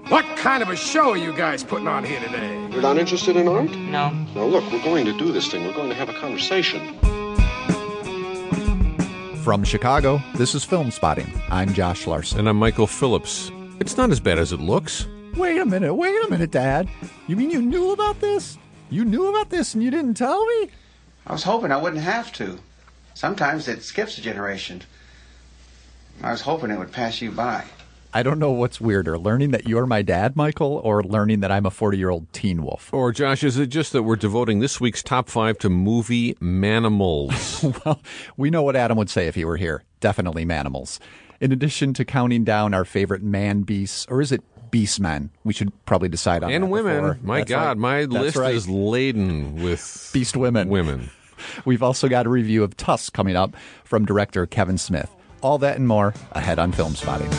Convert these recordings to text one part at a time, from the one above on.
What kind of a show are you guys putting on here today? You're not interested in art? No. Now look, we're going to do this thing. We're going to have a conversation. From Chicago, this is Film Spotting. I'm Josh Larson. And I'm Michael Phillips. It's not as bad as it looks. Wait a minute, Dad. You mean you knew about this? You knew about this and you didn't tell me? I was hoping I wouldn't have to. Sometimes it skips a generation. I was hoping it would pass you by. I don't know what's weirder, learning that you're my dad, Michael, or learning that I'm a 40-year-old teen wolf. Or, Josh, is it just that we're devoting this week's top 5 to movie manimals? Well, we know what Adam would say if he were here. Definitely manimals. In addition to counting down our favorite man beasts, or is it beast men? We should probably decide on that. And women. Before. My That's God, right. my That's list right. is laden with beast women. We've also got a review of Tusk coming up from director Kevin Smith. All that and more ahead on Film Spotting.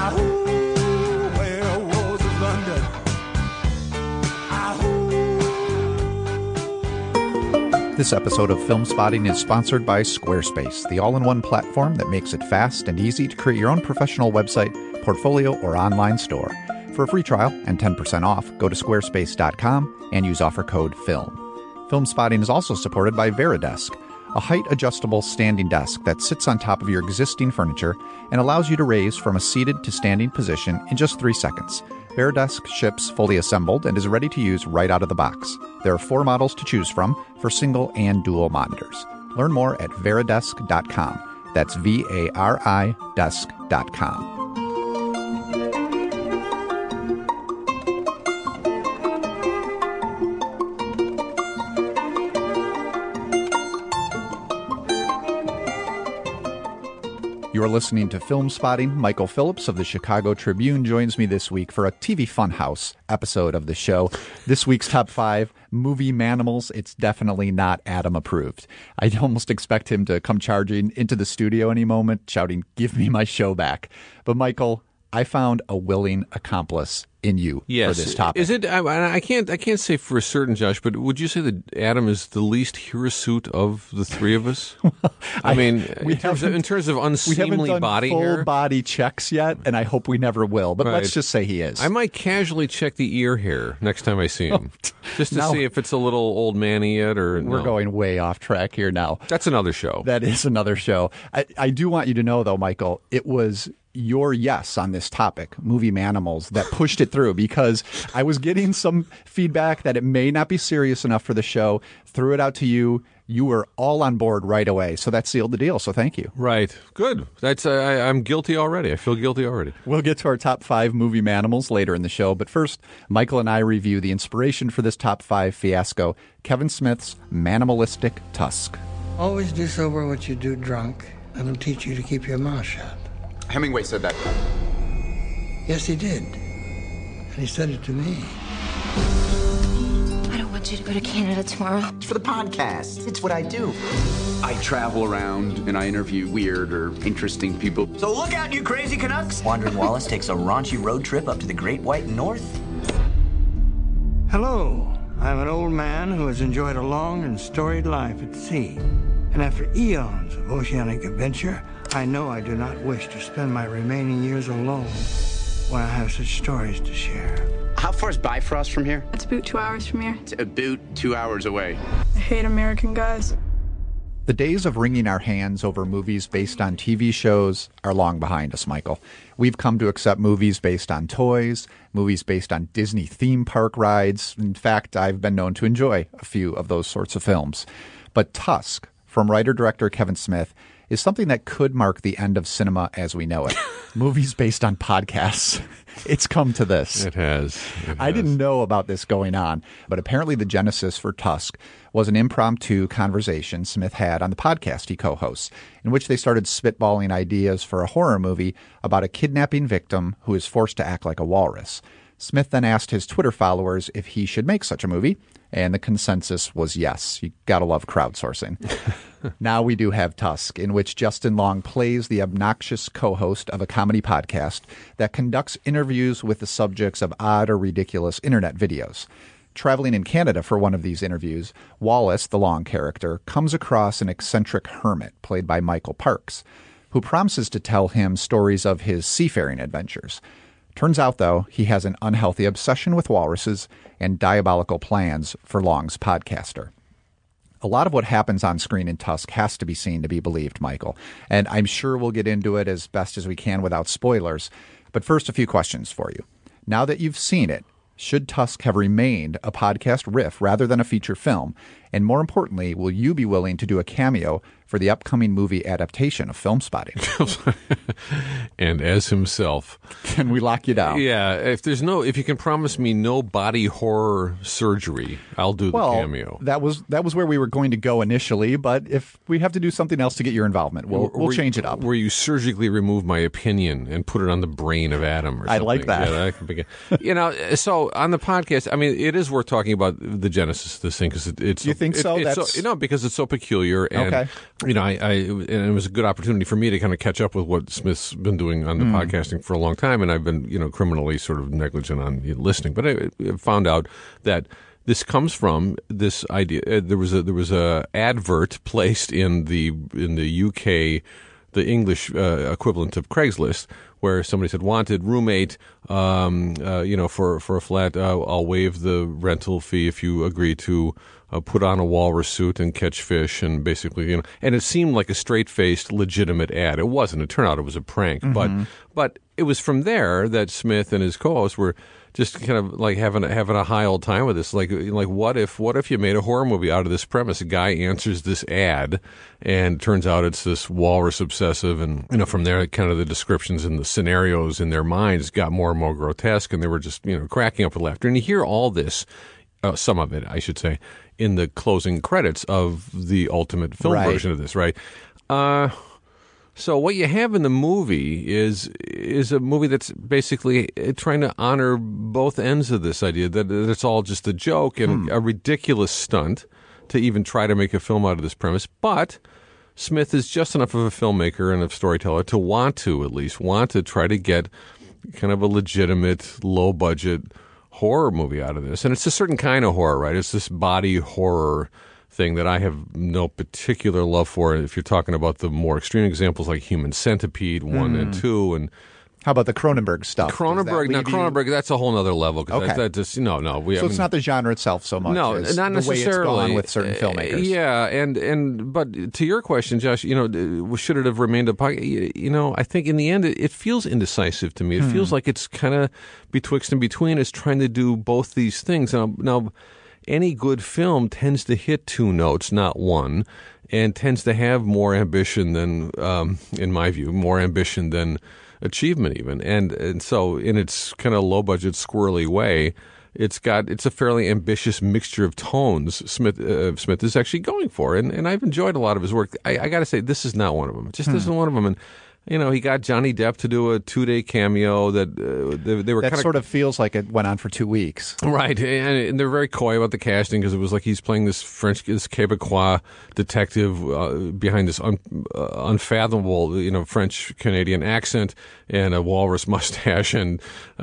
This episode of Film Spotting is sponsored by Squarespace, the all-in-one platform that makes it fast and easy to create your own professional website, portfolio, or online store. For a free trial and 10% off, go to squarespace.com and use offer code FILM. Film Spotting is also supported by Veridesk, a height-adjustable standing desk that sits on top of your existing furniture and allows you to raise from a seated to standing position in just 3 seconds. Veridesk ships fully assembled and is ready to use right out of the box. There are 4 models to choose from for single and dual monitors. Learn more at veridesk.com. That's VARI desk.com. You're listening to Film Spotting. Michael Phillips of the Chicago Tribune joins me this week for a TV Funhouse episode of the show. This week's top 5, movie manimals. It's definitely not Adam approved. I'd almost expect him to come charging into the studio any moment, shouting, "Give me my show back." But Michael, I found a willing accomplice in you for this topic. Is it? I can't say for certain, Josh, but would you say that Adam is the least hirsute of the three of us? I mean, in terms of unseemly we haven't body done full hair, body checks yet, and I hope we never will. But Right. let's just say he is. I might casually check the ear hair next time I see him, just to Now- see if it's a little old manny yet or We're no. going way off track here now. That's another show. That is another show. I do want you to know, though, Michael, it was your yes on this topic, movie manimals, that pushed it through, because I was getting some feedback that it may not be serious enough for the show. Threw it out to you. You were all on board right away. So that sealed the deal. So thank you. Right. Good. That's I'm guilty already. I feel guilty already. We'll get to our top 5 movie manimals later in the show. But first, Michael and I review the inspiration for this top 5 fiasco, Kevin Smith's Manimalistic Tusk. Always do sober what you do drunk. That'll teach you to keep your mouth shut. Hemingway said that. Yes, he did. And he said it to me. I don't want you to go to Canada tomorrow. It's for the podcast. It's what I do. I travel around and I interview weird or interesting people. So look out, you crazy Canucks! Wandering Wallace takes a raunchy road trip up to the Great White North. Hello. I'm an old man who has enjoyed a long and storied life at sea. And after eons of oceanic adventure, I know I do not wish to spend my remaining years alone when I have such stories to share. How far is Bifrost from here? It's about 2 hours from here. It's about 2 hours away. I hate American guys. The days of wringing our hands over movies based on TV shows are long behind us, Michael. We've come to accept movies based on toys, movies based on Disney theme park rides. In fact, I've been known to enjoy a few of those sorts of films. But Tusk, from writer-director Kevin Smith, is something that could mark the end of cinema as we know it. Movies based on podcasts. It's come to this. It has. I didn't know about this going on, but apparently the genesis for Tusk was an impromptu conversation Smith had on the podcast he co-hosts, in which they started spitballing ideas for a horror movie about a kidnapping victim who is forced to act like a walrus. Smith then asked his Twitter followers if he should make such a movie, and the consensus was yes. You gotta love crowdsourcing. Now we do have Tusk, in which Justin Long plays the obnoxious co-host of a comedy podcast that conducts interviews with the subjects of odd or ridiculous internet videos. Traveling in Canada for one of these interviews, Wallace, the Long character, comes across an eccentric hermit played by Michael Parks, who promises to tell him stories of his seafaring adventures. Turns out, though, he has an unhealthy obsession with walruses and diabolical plans for Long's podcaster. A lot of what happens on screen in Tusk has to be seen to be believed, Michael, and I'm sure we'll get into it as best as we can without spoilers. But first, a few questions for you. Now that you've seen it, should Tusk have remained a podcast riff rather than a feature film? And more importantly, will you be willing to do a cameo for the upcoming movie adaptation of Film Spotting? And as himself. Can we lock you down? Yeah. If you can promise me no body horror surgery, I'll do the cameo. That was where we were going to go initially, but if we have to do something else to get your involvement, we'll change it up. Where you surgically remove my opinion and put it on the brain of Adam or something. I like that. Yeah, that could be so on the podcast, I mean, it is worth talking about the genesis of this thing because it's. You think so? Because it's so peculiar. And, okay. And it was a good opportunity for me to kind of catch up with what Smith's been doing on the podcasting for a long time, and I've been, criminally sort of negligent on listening. But I found out that this comes from this idea. There was a advert placed in the UK, the English equivalent of Craigslist, where somebody said, wanted roommate, for a flat, I'll waive the rental fee if you agree to put on a walrus suit and catch fish, and basically, and it seemed like a straight-faced, legitimate ad. It wasn't. It turned out it was a prank. But it was from there that Smith and his co-hosts were just kind of like having a high old time with this. Like what if you made a horror movie out of this premise? A guy answers this ad, and turns out it's this walrus obsessive, and from there, kind of the descriptions and the scenarios in their minds got more and more grotesque, and they were just cracking up with laughter. And you hear all this, some of it, I should say, in the closing credits of the ultimate film version of this, right? So what you have in the movie is a movie that's basically trying to honor both ends of this idea, that it's all just a joke and a ridiculous stunt to even try to make a film out of this premise. But Smith is just enough of a filmmaker and a storyteller to want to try to get kind of a legitimate, low-budget horror movie out of this. And it's a certain kind of horror, right? It's this body horror thing that I have no particular love for. If you're talking about the more extreme examples like Human Centipede 1 and 2, and how about the Cronenberg stuff? Cronenberg, that's a whole other level. Okay. That just, no. It's not the genre itself so much. No, as not the necessarily. Way it's gone with certain filmmakers. Yeah, but to your question, Josh, should it have remained a podcast? I think in the end it feels indecisive to me. It feels like it's kind of betwixt and between. It's trying to do both these things. Now, any good film tends to hit two notes, not one, and tends to have more ambition than, in my view, more ambition than achievement even. And so in its kind of low budget squirrely way, it's a fairly ambitious mixture of tones Smith is actually going for, and I've enjoyed a lot of his work. I got to say, this is not one of them. It just isn't one of them. And he got Johnny Depp to do a 2-day cameo that they were kind of... sort of feels like it went on for 2 weeks. Right, and they're very coy about the casting because it was like he's playing this Quebecois detective behind this unfathomable, French-Canadian accent and a walrus mustache and,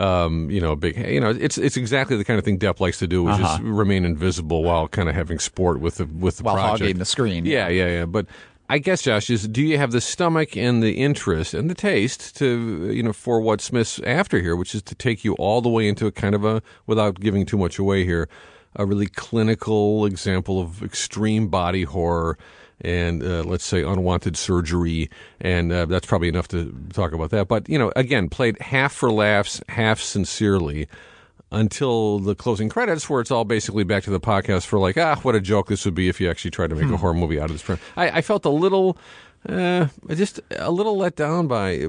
big... it's exactly the kind of thing Depp likes to do, which is remain invisible while kind of having sport with the while project. hogging the screen. Yeah. But I guess, Josh, do you have the stomach and the interest and the taste to, for what Smith's after here, which is to take you all the way into a kind of without giving too much away here, a really clinical example of extreme body horror and, let's say, unwanted surgery. And that's probably enough to talk about that. But, again, played half for laughs, half sincerely, until the closing credits, where it's all basically back to the podcast for like, what a joke this would be if you actually tried to make a horror movie out of this. I felt a little, just a little let down by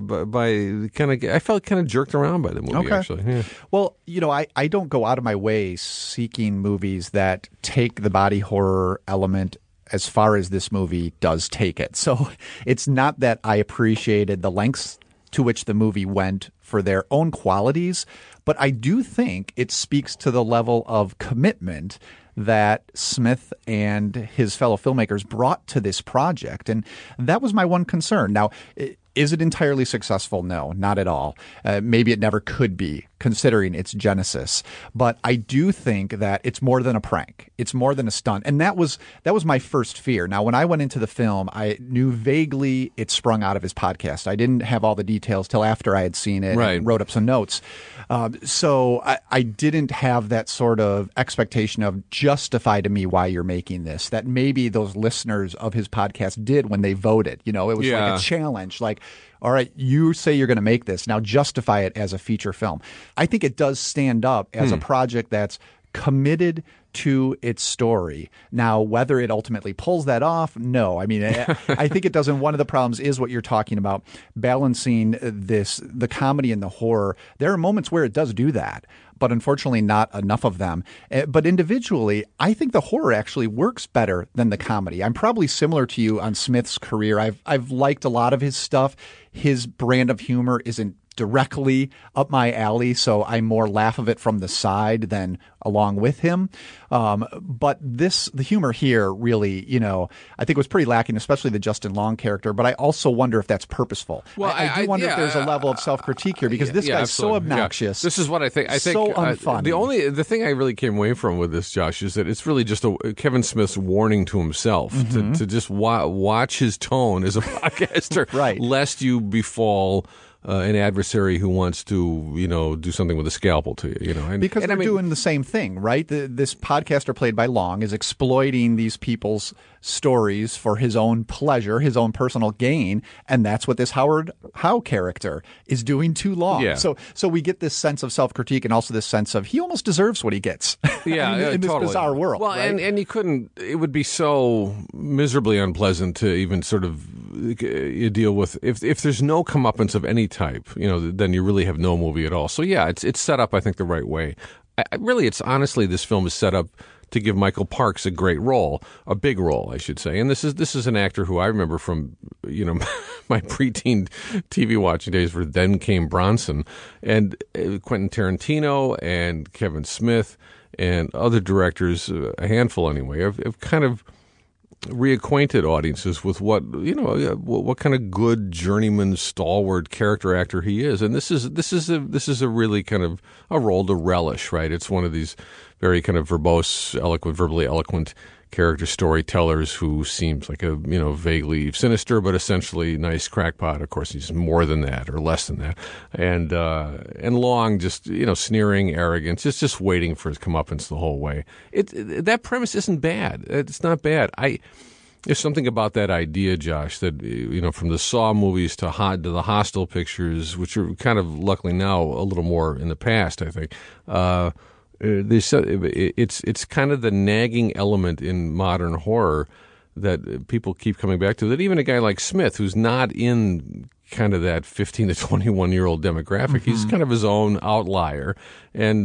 I felt kind of jerked around by the movie, actually. Yeah. Well, I don't go out of my way seeking movies that take the body horror element as far as this movie does take it. So it's not that I appreciated the lengths to which the movie went for their own qualities, but I do think it speaks to the level of commitment that Smith and his fellow filmmakers brought to this project. And that was my one concern. Now, is it entirely successful? No, not at all. Maybe it never could be considering its genesis. But I do think that it's more than a prank. It's more than a stunt. And that was my first fear. Now, when I went into the film, I knew vaguely it sprung out of his podcast. I didn't have all the details till after I had seen it and wrote up some notes. So I didn't have that sort of expectation of justify to me why you're making this, that maybe those listeners of his podcast did when they voted. It was like a challenge, like, all right, you say you're going to make this. Now justify it as a feature film. I think it does stand up as a project that's committed to its story. Now, whether it ultimately pulls that off, no. I mean, I think it doesn't. One of the problems is what you're talking about, balancing the comedy and the horror. There are moments where it does do that, but unfortunately not enough of them. But individually, I think the horror actually works better than the comedy. I'm probably similar to you on Smith's career. I've liked a lot of his stuff. His brand of humor isn't directly up my alley, so I more laugh of it from the side than along with him. But the humor here really, I think was pretty lacking, especially the Justin Long character. But I also wonder if that's purposeful. Well, I do wonder if there's a level of self-critique here, because this guy's so obnoxious. Yeah. This is what I think. I think so unfunny. The thing I really came away from with this, Josh, is that it's really just Kevin Smith's warning to himself to just watch his tone as a podcaster, right, lest you befall an adversary who wants to, do something with a scalpel to you, Because they're doing the same thing, right? This podcaster played by Long is exploiting these people's stories for his own pleasure, his own personal gain, and that's what this Howard Howe character is doing to Long. Yeah. So we get this sense of self-critique and also this sense of he almost deserves what he gets. Yeah, in this totally. bizarre world. Well, right? and you couldn't. It would be so miserably unpleasant to even sort of you deal with if there's no comeuppance of any type, then you really have no movie at all. So yeah, it's set up, I think, the right way. It's honestly, this film is set up to give Michael Parks a great role, a big role, I should say. And this is an actor who I remember from my preteen TV watching days, where Then Came Bronson, and Quentin Tarantino and Kevin Smith and other directors, a handful anyway, have kind of reacquainted audiences with what kind of good journeyman stalwart character actor he is, and this is a really kind of a role to relish, right? It's one of these very kind of verbose, verbally eloquent character storytellers who seems like a vaguely sinister but essentially nice crackpot. Of course, he's more than that or less than that, and Long just sneering, arrogance, just waiting for his comeuppance the whole way. That premise isn't bad. It's not bad. There's something about that idea, Josh, that from the Saw movies to the Hostel pictures, which are kind of luckily now a little more in the past, I think. It's kind of the nagging element in modern horror that people keep coming back to, that even a guy like Smith, who's not in kind of that 15 to 21-year-old demographic, he's kind of his own outlier. And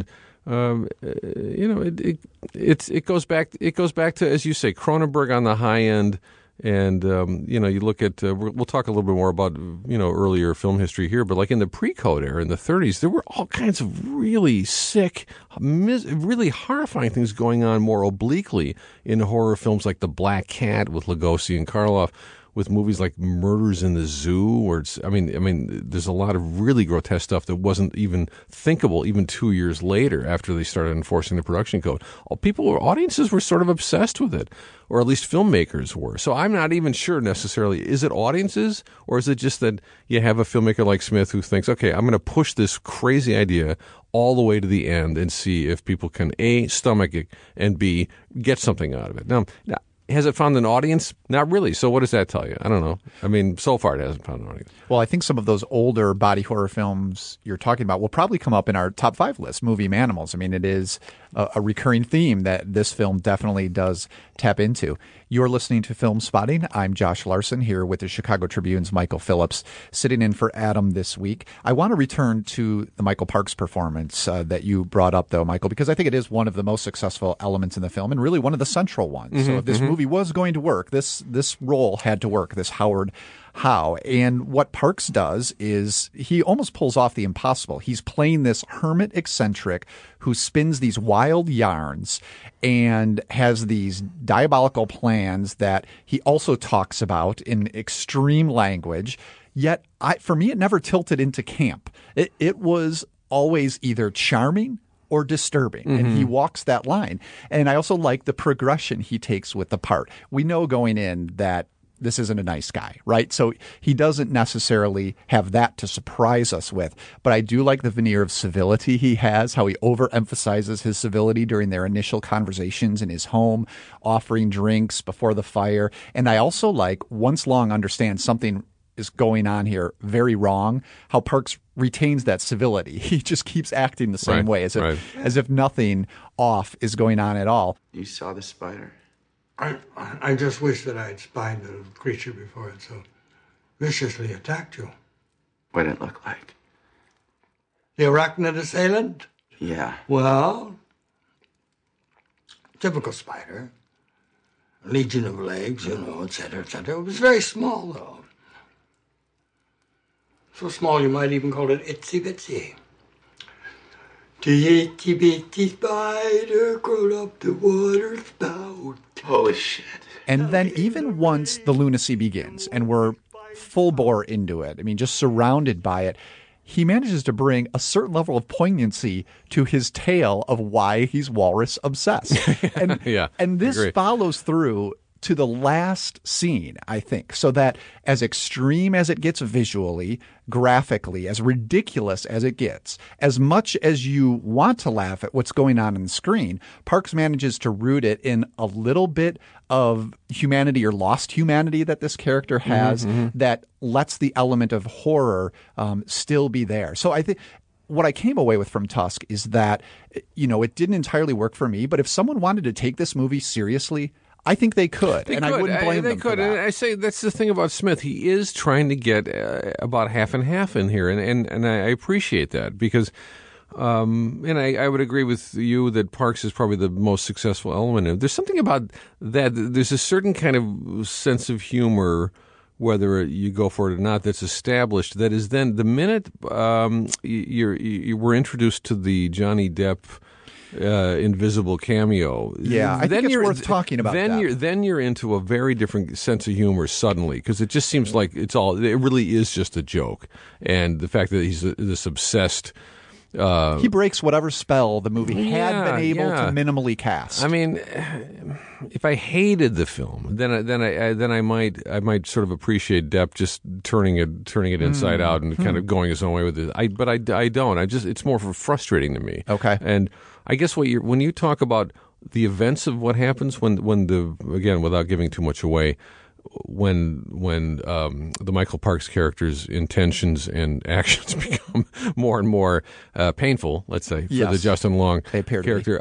it goes back to, as you say, Cronenberg on the high end. And, you look at, we'll talk a little bit more about, earlier film history here, but like in the pre-code era in the 30s, there were all kinds of really sick, really horrifying things going on more obliquely in horror films, like The Black Cat with Lugosi and Karloff, with movies like Murders in the Zoo, where there's a lot of really grotesque stuff that wasn't even thinkable even 2 years later after they started enforcing the production code. Audiences were sort of obsessed with it, or at least filmmakers were. So I'm not even sure necessarily, is it audiences, or is it just that you have a filmmaker like Smith who thinks, okay, I'm going to push this crazy idea all the way to the end and see if people can, A, stomach it, and B, get something out of it. Now, has it found an audience? Not really. So what does that tell you? I don't know. I mean, so far it hasn't found an audience. Well, I think some of those older body horror films you're talking about will probably come up in our top 5 list, Movie Manimals. I mean, it is a recurring theme that this film definitely does tap into. You're listening to Film Spotting. I'm Josh Larson here with the Chicago Tribune's Michael Phillips, sitting in for Adam this week. I want to return to the Michael Parks performance that you brought up, though, Michael, because I think it is one of the most successful elements in the film and really one of the central ones. So if this movie was going to work, this role had to work, this Howard Howe. And what Parks does is he almost pulls off the impossible. He's playing this hermit eccentric who spins these wild yarns and has these diabolical plans that he also talks about in extreme language. Yet, for me, it never tilted into camp. It was always either charming or disturbing. And he walks that line. And I also like the progression he takes with the part. We know going in that this isn't a nice guy, right? So he doesn't necessarily have that to surprise us with. But I do like the veneer of civility he has, how he overemphasizes his civility during their initial conversations in his home, offering drinks before the fire. And I also like, once Long understands something is going on here very wrong, how Parks retains that civility. He just keeps acting the same way, as if nothing off is going on at all. You saw the spider? I just wish that I had spied the creature before it so viciously attacked you. What did it look like? The arachnid assailant? Yeah. Well, typical spider. Legion of legs, et cetera, et cetera. It was very small, though. So small you might even call it itsy bitsy. The itty bitty spider crawled up the water spout. Holy shit. And then even once the lunacy begins and we're full bore into it, I mean, just surrounded by it, he manages to bring a certain level of poignancy to his tale of why he's walrus obsessed. And, and this follows through to the last scene, I think, so that as extreme as it gets visually, graphically, as ridiculous as it gets, as much as you want to laugh at what's going on the screen, Parks manages to root it in a little bit of humanity or lost humanity that this character has that lets the element of horror still be there. So I think what I came away with from Tusk is that, it didn't entirely work for me, but if someone wanted to take this movie seriously, I think they could, I wouldn't blame them for that. And I say that's the thing about Smith. He is trying to get about half and half in here, and I appreciate that because, and I would agree with you that Parks is probably the most successful element. There's something about that. There's a certain kind of sense of humor, whether you go for it or not, that's established. That is then the minute you were introduced to the Johnny Depp invisible cameo. Yeah, I think it's worth talking about that. Then you're into a very different sense of humor suddenly, because it just seems like it really is just a joke. And the fact that he's this obsessed... he breaks whatever spell the movie had been able to minimally cast. I mean, if I hated the film, then I might sort of appreciate Depp just turning it inside out and kind of going his own way with it. But I don't. It's more frustrating to me. Okay. And I guess when you talk about the events of what happens again, without giving too much away, when the Michael Parks character's intentions and actions become more and more painful, let's say, for the Justin Long character,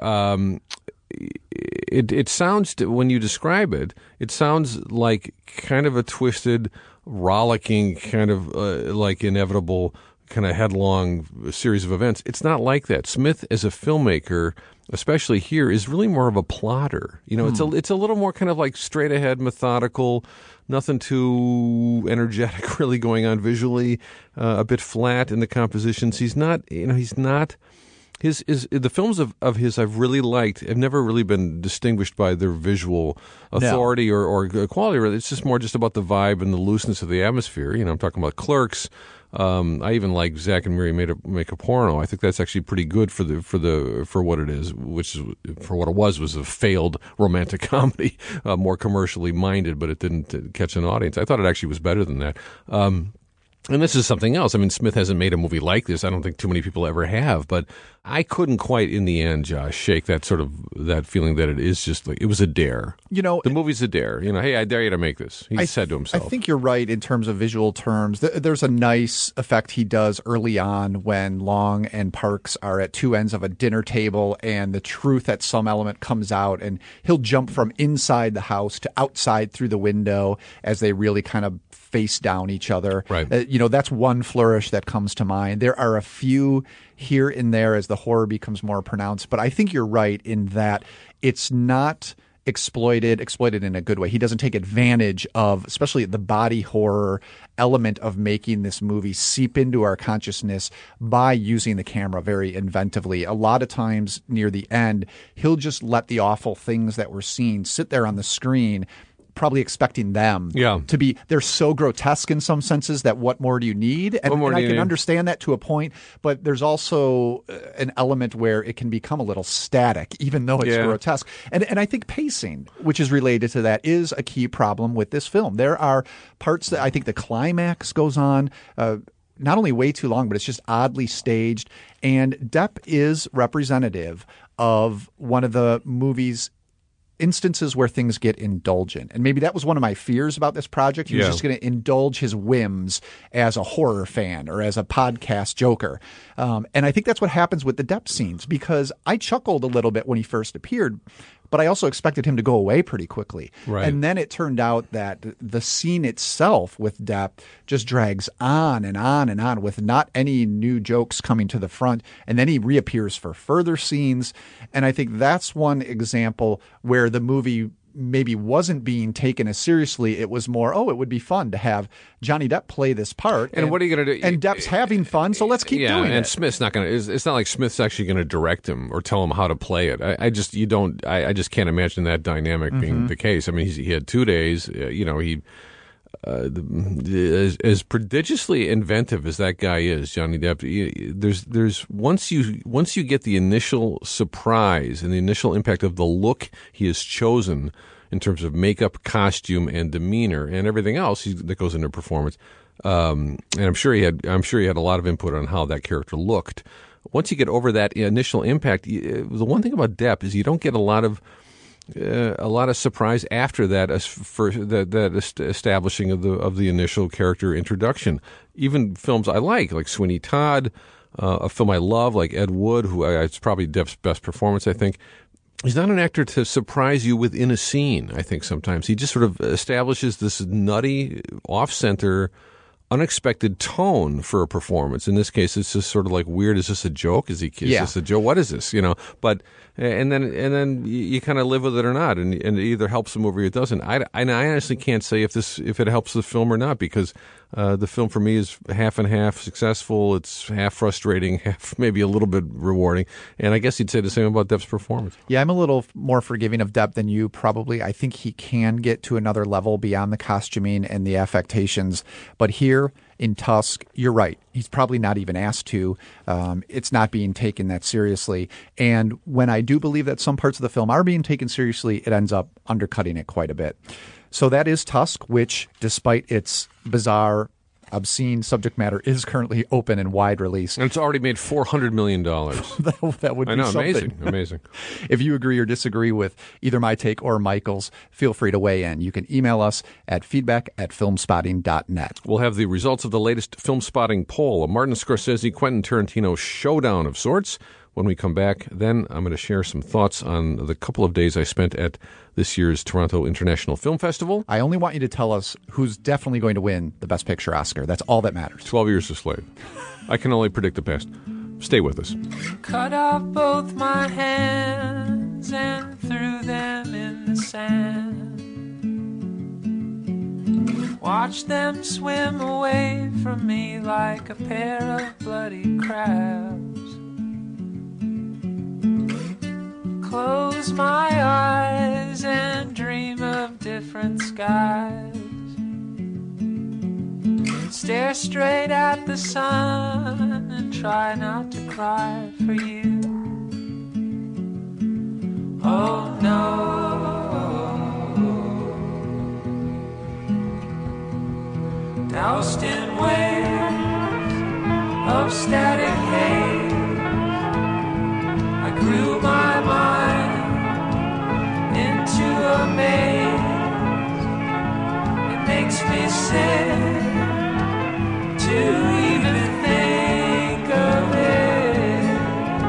it sounds, when you describe it, it sounds like kind of a twisted, rollicking, kind of like inevitable, kind of headlong series of events. It's not like that. Smith, as a filmmaker, especially here, is really more of a plotter. It's a little more kind of like straight ahead, methodical, nothing too energetic really going on visually, a bit flat in the compositions. He's not. The films of his I've really liked have never really been distinguished by their visual authority or quality. It's just more just about the vibe and the looseness of the atmosphere. I'm talking about Clerks. I even like Zack and Miri Make a Porno. I think that's actually pretty good for what it is, which is, for what it was a failed romantic comedy, more commercially minded, but it didn't catch an audience. I thought it actually was better than that. And this is something else. I mean, Smith hasn't made a movie like this. I don't think too many people ever have. But I couldn't quite, in the end, Josh, shake that feeling that it is just like, it was a dare. The movie's a dare. Hey, I dare you to make this. He said to himself. I think you're right in terms of visual terms. There's a nice effect he does early on when Long and Parks are at two ends of a dinner table and the truth at some element comes out, and he'll jump from inside the house to outside through the window as they really kind of face down each other. Right. That's one flourish that comes to mind. There are a few here and there as the horror becomes more pronounced, but I think you're right in that it's not exploited in a good way. He doesn't take advantage of, especially the body horror element of making this movie seep into our consciousness by using the camera very inventively. A lot of times near the end, he'll just let the awful things that we're seeing sit there on the screen probably expecting them to be, they're so grotesque in some senses that what more do you need? And I can understand that to a point, but there's also an element where it can become a little static, even though it's grotesque. And I think pacing, which is related to that, is a key problem with this film. There are parts that I think the climax goes on not only way too long, but it's just oddly staged. And Depp is representative of one of the movie's instances where things get indulgent. And maybe that was one of my fears about this project. He was just going to indulge his whims as a horror fan or as a podcast joker. And I think that's what happens with the Depp scenes, because I chuckled a little bit when he first appeared, but I also expected him to go away pretty quickly. Right. And then it turned out that the scene itself with Depp just drags on and on and on with not any new jokes coming to the front. And then he reappears for further scenes. And I think that's one example where the movie maybe wasn't being taken as seriously. It was more, it would be fun to have Johnny Depp play this part. And what are you going to do? And Depp's having fun, so let's keep doing it. And Smith's not going to. It's not like Smith's actually going to direct him or tell him how to play it. I just can't imagine that dynamic being the case. I mean, he had 2 days. He. As prodigiously inventive as that guy is, Johnny Depp, there's once you get the initial surprise and the initial impact of the look he has chosen in terms of makeup, costume, and demeanor, and everything else that goes into performance, and I'm sure he had a lot of input on how that character looked. Once you get over that initial impact, the one thing about Depp is you don't get a lot of surprise after that for that establishing of the initial character introduction. Even films I like Sweeney Todd, a film I love like Ed Wood, it's probably Depp's best performance, I think. He's not an actor to surprise you within a scene, I think sometimes. He just sort of establishes this nutty, off-center, unexpected tone for a performance. In this case, it's just sort of like weird. Is this a joke? Is this a joke? What is this? But and then you kind of live with it or not, and it either helps the movie or it doesn't. I honestly can't say if it helps the film or not, because the film for me is half and half successful. It's half frustrating, half maybe a little bit rewarding. And I guess you'd say the same about Depp's performance. Yeah, I'm a little more forgiving of Depp than you probably. I think he can get to another level beyond the costuming and the affectations. But here in Tusk, you're right. He's probably not even asked to. It's not being taken that seriously. And when I do believe that some parts of the film are being taken seriously, it ends up undercutting it quite a bit. So that is Tusk, which, despite its bizarre, obscene subject matter, is currently open and wide release. And it's already made $400 million. that would be something. Amazing. If you agree or disagree with either my take or Michael's, feel free to weigh in. You can email us at feedback@filmspotting.net. We'll have the results of the latest Film Spotting poll, a Martin Scorsese, Quentin Tarantino showdown of sorts. When we come back, then I'm going to share some thoughts on the couple of days I spent at this year's Toronto International Film Festival. I only want you to tell us who's definitely going to win the Best Picture Oscar. That's all that matters. 12 Years a Slave. I can only predict the past. Stay with us. Cut off both my hands and threw them in the sand. Watch them swim away from me like a pair of bloody crabs. Close my eyes and dream of different skies. Stare straight at the sun and try not to cry for you. Oh no. Doused in waves of static haze, I grew my mind into a maze. It makes me sick to even think of it.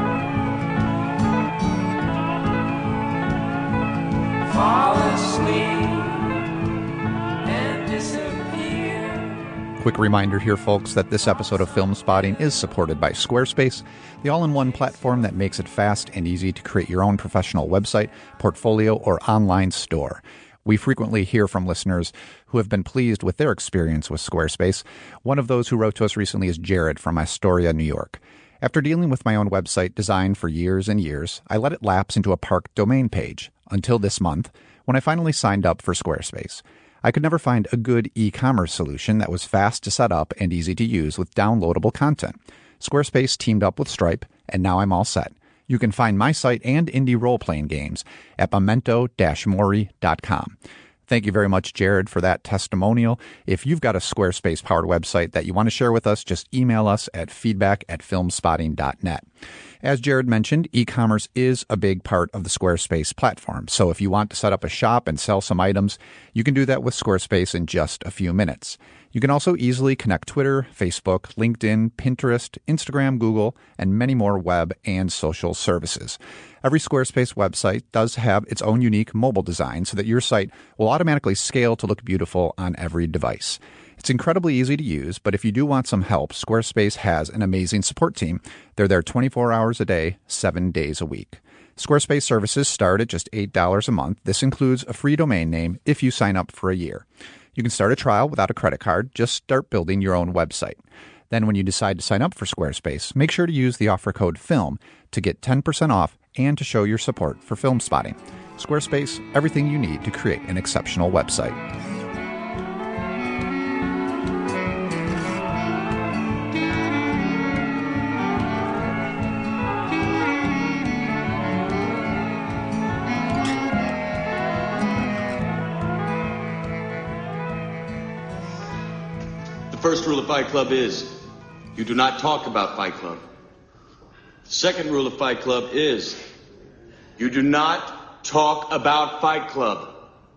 Fall asleep and disappear. Quick reminder here, folks, that this episode of Film Spotting is supported by Squarespace, the all-in-one platform that makes it fast and easy to create your own professional website, portfolio, or online store. We frequently hear from listeners who have been pleased with their experience with Squarespace. One of those who wrote to us recently is Jared from Astoria, New York. After dealing with my own website designed for years and years, I let it lapse into a park domain page until this month, when I finally signed up for Squarespace. I could never find a good e-commerce solution that was fast to set up and easy to use with downloadable content. Squarespace teamed up with Stripe, and now I'm all set. You can find my site and indie role-playing games at memento-mori.com. Thank you very much, Jared, for that testimonial. If you've got a Squarespace-powered website that you want to share with us, just email us at feedback@filmspotting.net. As Jared mentioned, e-commerce is a big part of the Squarespace platform. So if you want to set up a shop and sell some items, you can do that with Squarespace in just a few minutes. You can also easily connect Twitter, Facebook, LinkedIn, Pinterest, Instagram, Google, and many more web and social services. Every Squarespace website does have its own unique mobile design so that your site will automatically scale to look beautiful on every device. It's incredibly easy to use, but if you do want some help, Squarespace has an amazing support team. They're there 24 hours a day, 7 days a week. Squarespace services start at just $8 a month. This includes a free domain name if you sign up for a year. You can start a trial without a credit card. Just start building your own website. Then when you decide to sign up for Squarespace, make sure to use the offer code FILM to get 10% off and to show your support for Film Spotting. Squarespace, everything you need to create an exceptional website. The first rule of Fight Club is you do not talk about Fight Club. The second rule of Fight Club is you do not talk about Fight Club.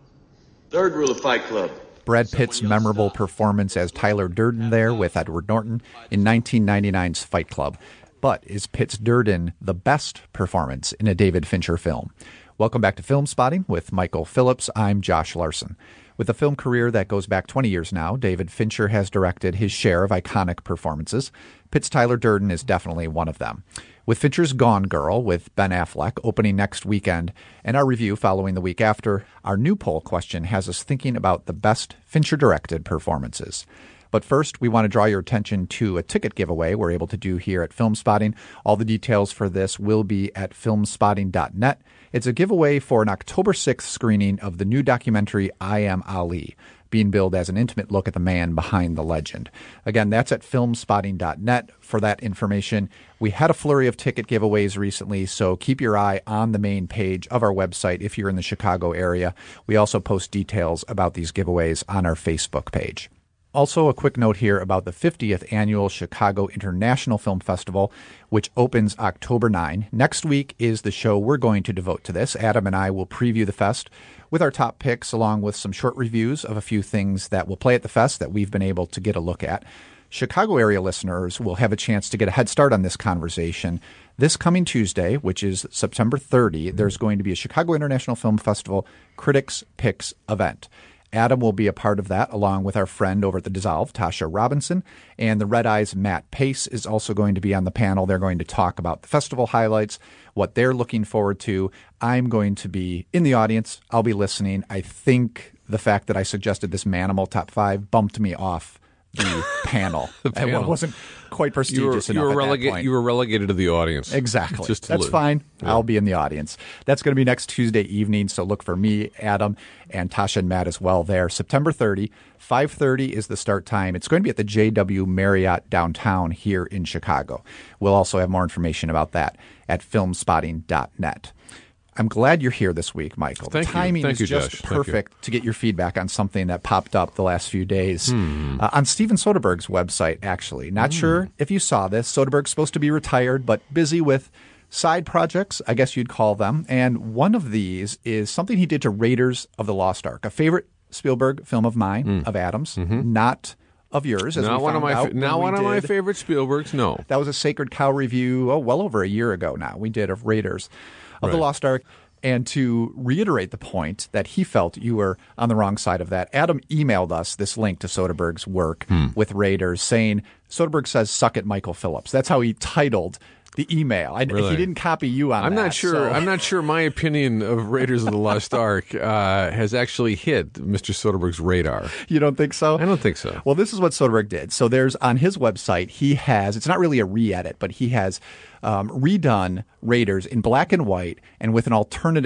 Third rule of Fight Club. Brad Pitt's memorable performance as Tyler Durden there with Edward Norton in 1999's Fight Club. But is Pitt's Durden the best performance in a David Fincher film? Welcome back to Film Spotting with Michael Phillips. I'm Josh Larson. With a film career that goes back 20 years now, David Fincher has directed his share of iconic performances. Pitt's Tyler Durden is definitely one of them. With Fincher's Gone Girl with Ben Affleck opening next weekend and our review following the week after, our new poll question has us thinking about the best Fincher-directed performances. But first, we want to draw your attention to a ticket giveaway we're able to do here at Film Spotting. All the details for this will be at filmspotting.net. It's a giveaway for an October 6th screening of the new documentary I Am Ali, being billed as an intimate look at the man behind the legend. Again, that's at filmspotting.net for that information. We had a flurry of ticket giveaways recently, so keep your eye on the main page of our website if you're in the Chicago area. We also post details about these giveaways on our Facebook page. Also, a quick note here about the 50th Annual Chicago International Film Festival, which opens October 9. Next week is the show we're going to devote to this. Adam and I will preview the fest with our top picks, along with some short reviews of a few things that will play at the fest that we've been able to get a look at. Chicago area listeners will have a chance to get a head start on this conversation. This coming Tuesday, which is September 30, there's going to be a Chicago International Film Festival Critics Picks event. Adam will be a part of that, along with our friend over at the Dissolve, Tasha Robinson, and the Red Eyes' Matt Pace is also going to be on the panel. They're going to talk about the festival highlights, what they're looking forward to. I'm going to be in the audience. I'll be listening. I think the fact that I suggested this Manimal Top 5 bumped me off the panel. It wasn't quite prestigious enough at that point. You were relegated to the audience. Exactly. Just That's fine. Yeah. I'll be in the audience. That's going to be next Tuesday evening, so look for me, Adam, and Tasha and Matt as well there. September 30, 5:30 is the start time. It's going to be at the JW Marriott downtown here in Chicago. We'll also have more information about that at filmspotting.net. I'm glad you're here this week, Michael. Thank you. Timing Thank is you, just Josh. perfect to get your feedback on something that popped up the last few days on Steven Soderbergh's website, actually. Not sure if you saw this. Soderbergh's supposed to be retired, but busy with side projects, I guess you'd call them. And one of these is something he did to Raiders of the Lost Ark, a favorite Spielberg film of mine, of Adam's, not of yours, as not we one of found my out. one of my favorite Spielbergs. No, that was a Sacred Cow review, well over a year ago now. We did of Raiders of the Lost Ark. And to reiterate the point that he felt you were on the wrong side of that, Adam emailed us this link to Soderbergh's work with Raiders, saying Soderbergh says, "Suck it, Michael Phillips." That's how he titled the email. He didn't copy you on that. I'm not sure my opinion of Raiders of the Lost Ark has actually hit Mr. Soderbergh's radar. You don't think so? I don't think so. Well, this is what Soderbergh did. So there's on his website, he has, it's not really a re-edit, but he has redone Raiders in black and white and with an alternative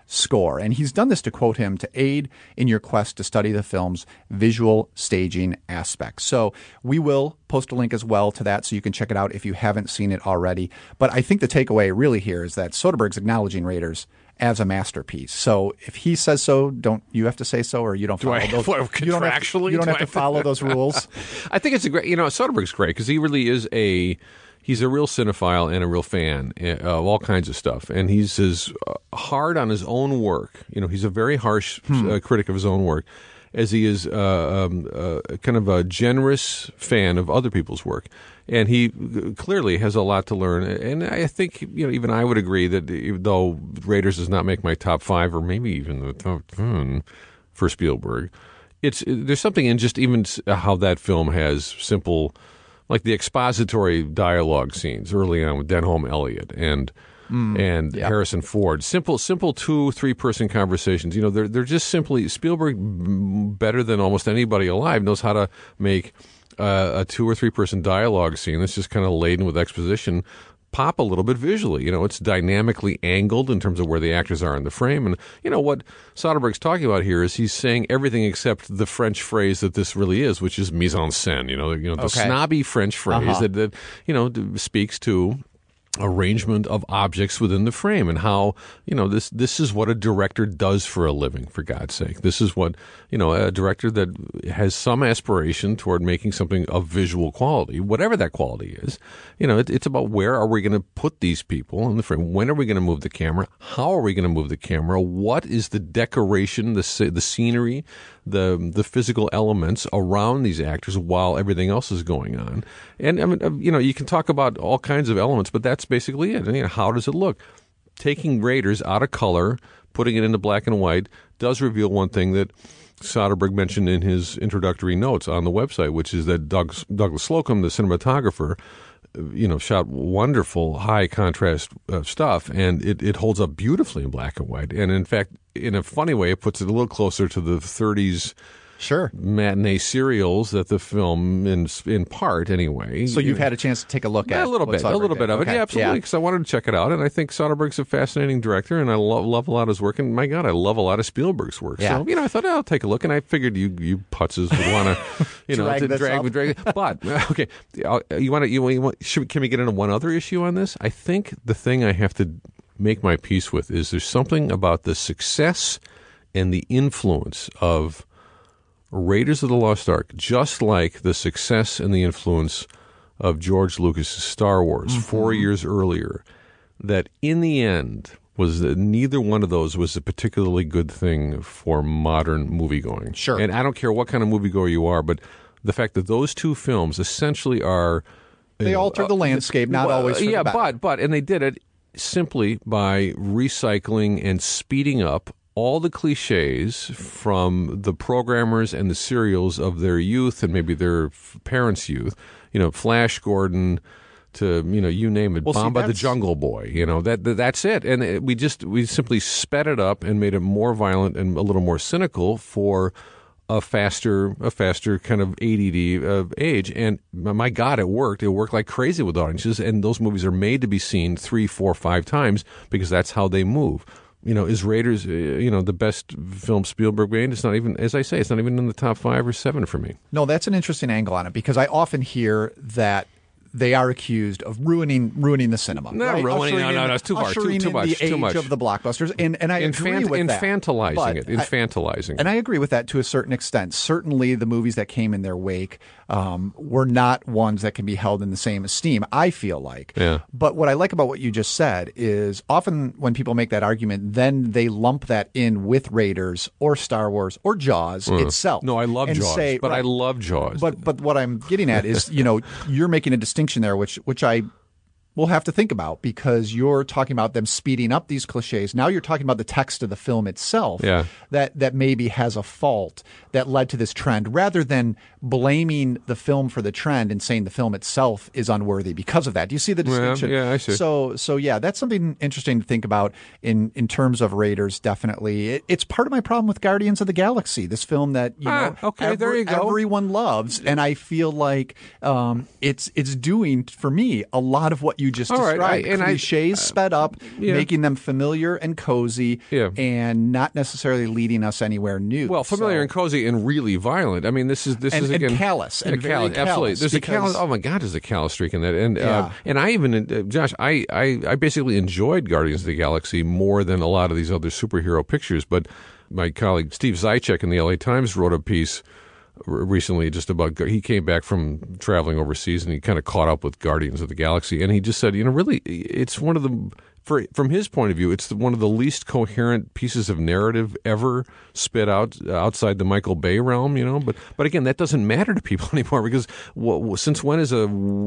score. And he's done this, to quote him, to aid in your quest to study the film's visual staging aspects. So we will post a link as well to that so you can check it out if you haven't seen it already. But I think the takeaway really here is that Soderbergh's acknowledging Raiders as a masterpiece. So if he says so, don't you have to say so, or you don't follow those? Contractually? You don't have to follow those rules. I think it's a great, Soderbergh's great because he really is he's a real cinephile and a real fan of all kinds of stuff. And he's as hard on his own work. He's a very harsh critic of his own work, as he is kind of a generous fan of other people's work. And he clearly has a lot to learn. And I think, even I would agree that though Raiders does not make my top 5 or maybe even the top 10 for Spielberg, there's something in just even how that film has simple, like the expository dialogue scenes early on with Denholm Elliott and Harrison Ford. Simple 2-3 person conversations. They're just simply, Spielberg, better than almost anybody alive, knows how to make a 2 or 3 person dialogue scene that's just kind of laden with exposition pop a little bit visually. It's dynamically angled in terms of where the actors are in the frame. And, what Soderbergh's talking about here is he's saying everything except the French phrase that this really is, which is mise en scène, the snobby French phrase that speaks to arrangement of objects within the frame and how, this is what a director does for a living, for God's sake. This is what, a director that has some aspiration toward making something of visual quality, whatever that quality is. It's about where are we going to put these people in the frame? When are we going to move the camera? How are we going to move the camera? What is the decoration, the scenery, the physical elements around these actors while everything else is going on? And, I mean, you can talk about all kinds of elements, but that's basically it. And, how does it look? Taking Raiders out of color, putting it into black and white, does reveal one thing that Soderbergh mentioned in his introductory notes on the website, which is that Douglas Slocum, the cinematographer, shot wonderful high contrast stuff, and it holds up beautifully in black and white. And in fact, in a funny way, it puts it a little closer to the 30s matinee serials that the film, in part anyway. So you've had a chance to take a look at a little bit of it. Yeah, absolutely, because I wanted to check it out, and I think Soderbergh's a fascinating director, and I love a lot of his work, and my God, I love a lot of Spielberg's work. Yeah. So, I thought, I'll take a look, and I figured you putzes would want to, drag. But, okay, can we get into one other issue on this? I think the thing I have to make my peace with is there's something about the success and the influence of Raiders of the Lost Ark, just like the success and the influence of George Lucas' Star Wars 4 years earlier, that in the end was that neither one of those was a particularly good thing for modern moviegoing. Sure. And I don't care what kind of moviegoer you are, but the fact that those two films essentially are... They altered the landscape, not always for the better. But and they did it simply by recycling and speeding up all the cliches from the programmers and the serials of their youth and maybe their parents' youth. Flash Gordon to, you name it, Bomba the Jungle Boy. That's it. And we simply sped it up and made it more violent and a little more cynical for a faster kind of ADD age. And my God, it worked. It worked like crazy with audiences. And those movies are made to be seen 3, 4, 5 times because that's how they move. Is Raiders, the best film Spielberg made? It's not even, as I say, it's not even in the top 5 or 7 for me. No, that's an interesting angle on it because I often hear that they are accused of ruining the cinema. Not ruining, no, it's too far, too much, the age of the blockbusters, and I agree with that. Infantilizing it. And I agree with that to a certain extent. Certainly, the movies that came in their wake were not ones that can be held in the same esteem, I feel like. Yeah. But what I like about what you just said is often when people make that argument, then they lump that in with Raiders or Star Wars or Jaws itself. No, I love Jaws, I love Jaws. But what I'm getting at is, you're making a distinction there, which I will have to think about because you're talking about them speeding up these cliches. Now you're talking about the text of the film itself that maybe has a fault that led to this trend rather than blaming the film for the trend and saying the film itself is unworthy because of that. Do you see the distinction? Yeah, I see. So yeah, that's something interesting to think about in terms of Raiders, definitely. It's part of my problem with Guardians of the Galaxy, this film that there you go. Everyone loves, and I feel like it's doing, for me, a lot of what you you just All right, described. Cliches sped up, making them familiar and cozy, and not necessarily leading us anywhere new. Well, familiar and cozy and really violent. I mean, this is again and callous and very callous. Absolutely. There's a callous. Oh my God, there's a callous streak in that. And I even Josh, I basically enjoyed Guardians of the Galaxy more than a lot of these other superhero pictures. But my colleague Steve Zaicek in the LA Times wrote a piece recently just about, he came back from traveling overseas and he kind of caught up with Guardians of the Galaxy, and he just said, really, it's one of the, from his point of view, it's one of the least coherent pieces of narrative ever spit out outside the Michael Bay realm, but again, that doesn't matter to people anymore, because since when is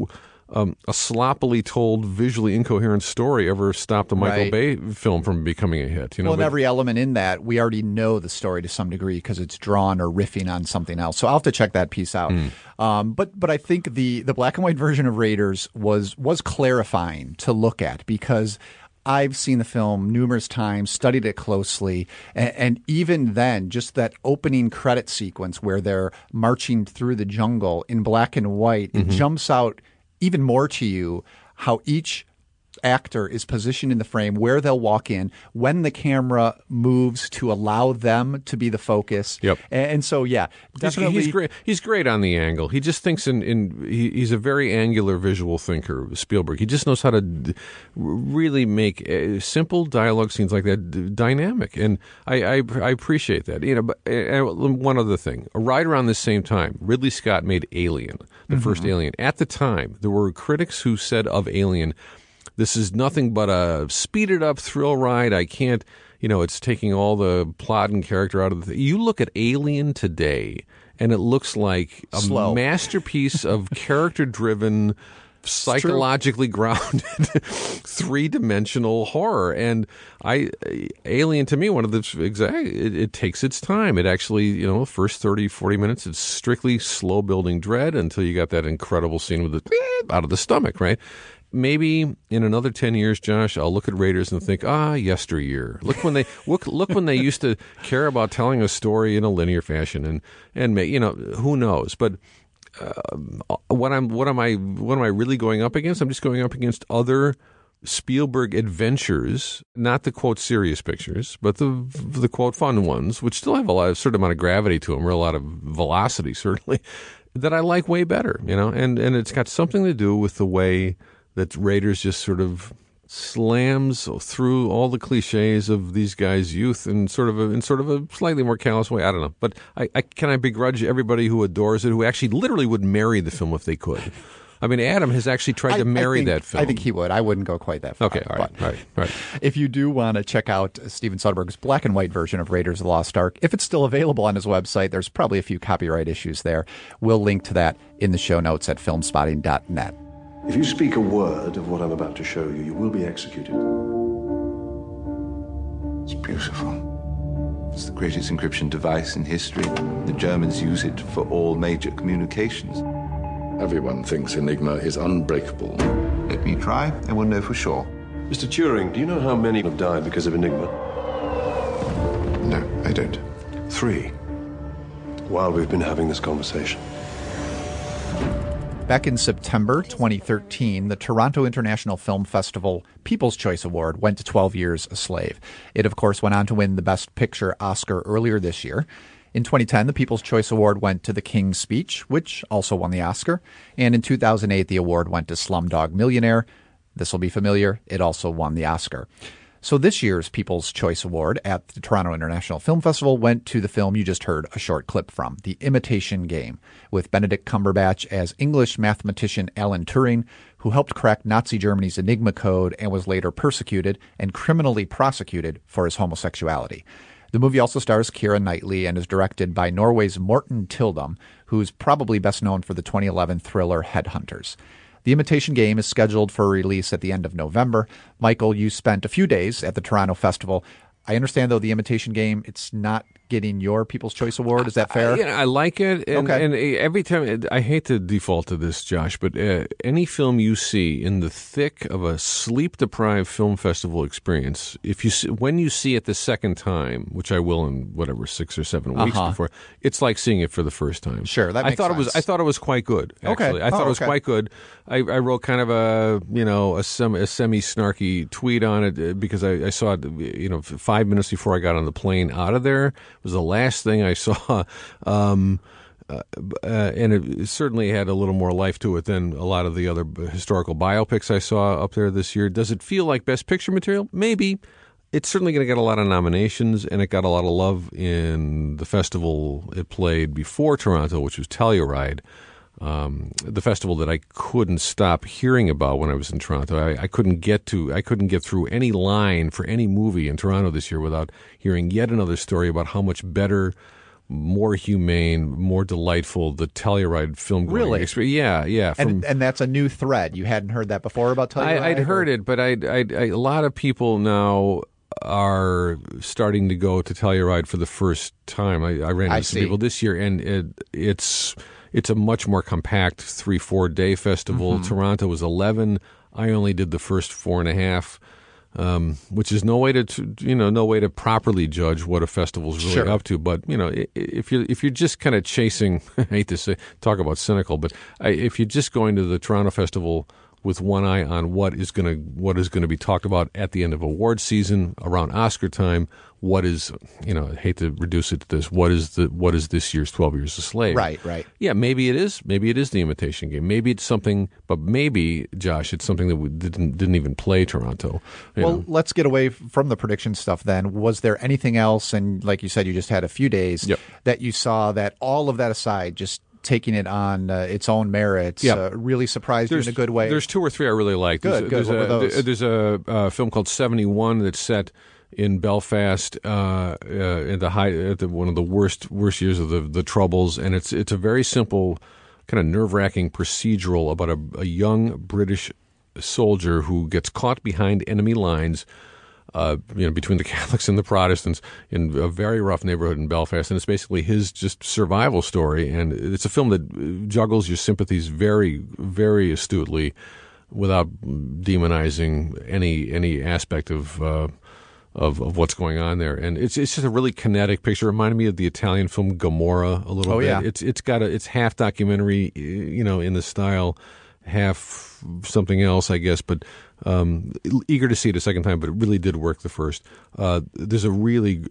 a sloppily told, visually incoherent story ever stopped a Michael Bay film from becoming a hit? Well, and every element in that, we already know the story to some degree because it's drawn or riffing on something else. So I'll have to check that piece out. But I think the black and white version of Raiders was clarifying to look at, because I've seen the film numerous times, studied it closely, and even then, just that opening credit sequence where they're marching through the jungle in black and white, it jumps out even more to you how each actor is positioned in the frame, where they'll walk in, when the camera moves to allow them to be the focus. Yep. And so, definitely. He's great. He's great on the angle. He just thinks he's a very angular visual thinker, Spielberg. He just knows how to really make simple dialogue scenes like that dynamic. And I appreciate that. But one other thing. Right around the same time, Ridley Scott made Alien, the first Alien. At the time, there were critics who said of Alien, this is nothing but a speeded up thrill ride. I can't, it's taking all the plot and character out of the thing. You look at Alien today, and it looks like a masterpiece of character-driven, psychologically grounded, three-dimensional horror. And Alien, to me, one of the it takes its time. It actually, first 30, 40 minutes, it's strictly slow-building dread until you got that incredible scene with the out of the stomach, right? Maybe in another 10 years, Josh, I'll look at Raiders and think, yesteryear. Look when they look when they used to care about telling a story in a linear fashion, and who knows? But what am I really going up against? I'm just going up against other Spielberg adventures, not the quote serious pictures, but the quote fun ones, which still have a certain amount of gravity to them, or a lot of velocity, certainly, that I like way better. And it's got something to do with the way that Raiders just sort of slams through all the cliches of these guys' youth in sort of a slightly more callous way. I don't know, but I begrudge everybody who adores it, who actually literally would marry the film if they could. I mean, Adam has actually tried to marry that film. I think he would. I wouldn't go quite that far. Okay, all right. If you do want to check out Steven Soderbergh's black and white version of Raiders of the Lost Ark, if it's still available on his website, there's probably a few copyright issues there. We'll link to that in the show notes at filmspotting.net. If you speak a word of what I'm about to show you, you will be executed. It's beautiful. It's the greatest encryption device in history. The Germans use it for all major communications. Everyone thinks Enigma is unbreakable. Let me try, and we'll know for sure. Mr. Turing, do you know how many have died because of Enigma? No, I don't. 3. While we've been having this conversation. Back in September 2013, the Toronto International Film Festival People's Choice Award went to 12 Years a Slave. It, of course, went on to win the Best Picture Oscar earlier this year. In 2010, the People's Choice Award went to The King's Speech, which also won the Oscar. And in 2008, the award went to Slumdog Millionaire. This will be familiar. It also won the Oscar. So this year's People's Choice Award at the Toronto International Film Festival went to the film you just heard a short clip from, The Imitation Game, with Benedict Cumberbatch as English mathematician Alan Turing, who helped crack Nazi Germany's Enigma code and was later persecuted and criminally prosecuted for his homosexuality. The movie also stars Keira Knightley and is directed by Norway's Morten Tildum, who's probably best known for the 2011 thriller Headhunters. The Imitation Game is scheduled for release at the end of November. Michael, you spent a few days at the Toronto Festival. I understand, though, The Imitation Game, it's not getting your People's Choice Award. Is that fair? I like it. And, okay. And every time, I hate to default to this, Josh, but any film you see in the thick of a sleep-deprived film festival experience, when you see it the second time, which I will in 6 or 7 weeks before, it's like seeing it for the first time. Sure, that makes sense. I thought it was quite good. Actually, okay. I thought it was quite good. I wrote kind of a semi-snarky tweet on it because I saw it 5 minutes before I got on the plane out of there. It was the last thing I saw, and it certainly had a little more life to it than a lot of the other historical biopics I saw up there this year. Does it feel like Best Picture material? Maybe. It's certainly going to get a lot of nominations, and it got a lot of love in the festival it played before Toronto, which was Telluride. The festival that I couldn't stop hearing about when I was in Toronto. I couldn't get through any line for any movie in Toronto this year without hearing yet another story about how much better, more humane, more delightful the Telluride film going experience. Yeah. And that's a new thread. You hadn't heard that before about Telluride? I'd heard it, but a lot of people now are starting to go to Telluride for the first time. I ran into some people this year, and it's a much more compact 3-4 day festival. Mm-hmm. Toronto was 11. I only did the first 4.5, which is no way to properly judge what a festival's really up to. But if you're just kind of chasing, I hate to talk about cynical, but if you're just going to the Toronto Festival with one eye on what is going to be talked about at the end of award season around Oscar time, what is, I hate to reduce it to this, what is this year's 12 Years a Slave? Right. Yeah, maybe it is The Imitation Game. Maybe it's something, but maybe, Josh, it's something that we didn't even play Toronto. Let's get away from the prediction stuff then. Was there anything else, and like you said, you just had a few days, that you saw that, all of that aside, just taking it on its own merits, really surprised you in a good way? There's 2 or 3 I really like. Good. What were those? There's a film called 71 that's set in Belfast at one of the worst years of the Troubles, and it's a very simple, kind of nerve-wracking procedural about a young British soldier who gets caught behind enemy lines, between the Catholics and the Protestants in a very rough neighborhood in Belfast, and it's basically his just survival story. And it's a film that juggles your sympathies very, very astutely, without demonizing any aspect of what's going on there. And it's just a really kinetic picture. It reminded me of the Italian film Gomorrah a little bit. Yeah. It's half documentary, in the style, half something else, I guess, but eager to see it a second time, but it really did work the first. There's a really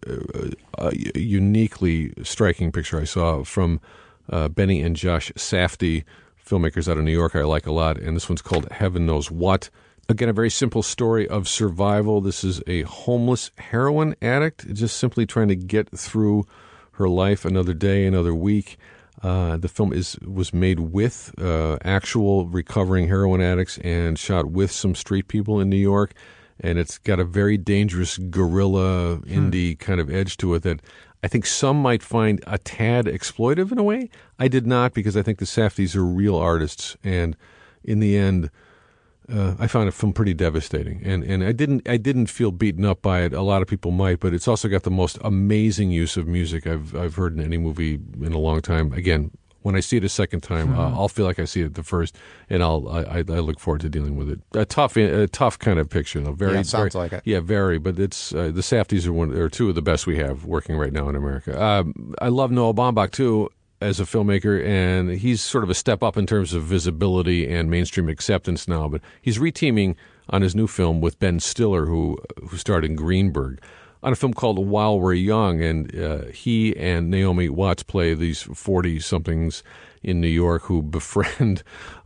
uniquely striking picture I saw from Benny and Josh Safdie, filmmakers out of New York I like a lot, and this one's called Heaven Knows What. Again, a very simple story of survival. This is a homeless heroin addict just simply trying to get through her life another day, another week. The film was made with actual recovering heroin addicts and shot with some street people in New York, and it's got a very dangerous guerrilla indie kind of edge to it that I think some might find a tad exploitive in a way. I did not, because I think the Safdies are real artists, and in the end, I found the film pretty devastating, and I didn't feel beaten up by it. A lot of people might, but it's also got the most amazing use of music I've heard in any movie in a long time. Again, when I see it a second time, I'll feel like I see it the first, and I look forward to dealing with it. A tough kind of picture, though. Very, sounds like it. Yeah, very. But it's the Safdies are 2 of the best we have working right now in America. I love Noah Baumbach too, as a filmmaker, and he's sort of a step up in terms of visibility and mainstream acceptance now, but he's reteaming on his new film with Ben Stiller, who starred in Greenberg, on a film called While We're Young, and he and Naomi Watts play these 40-somethings in New York who befriend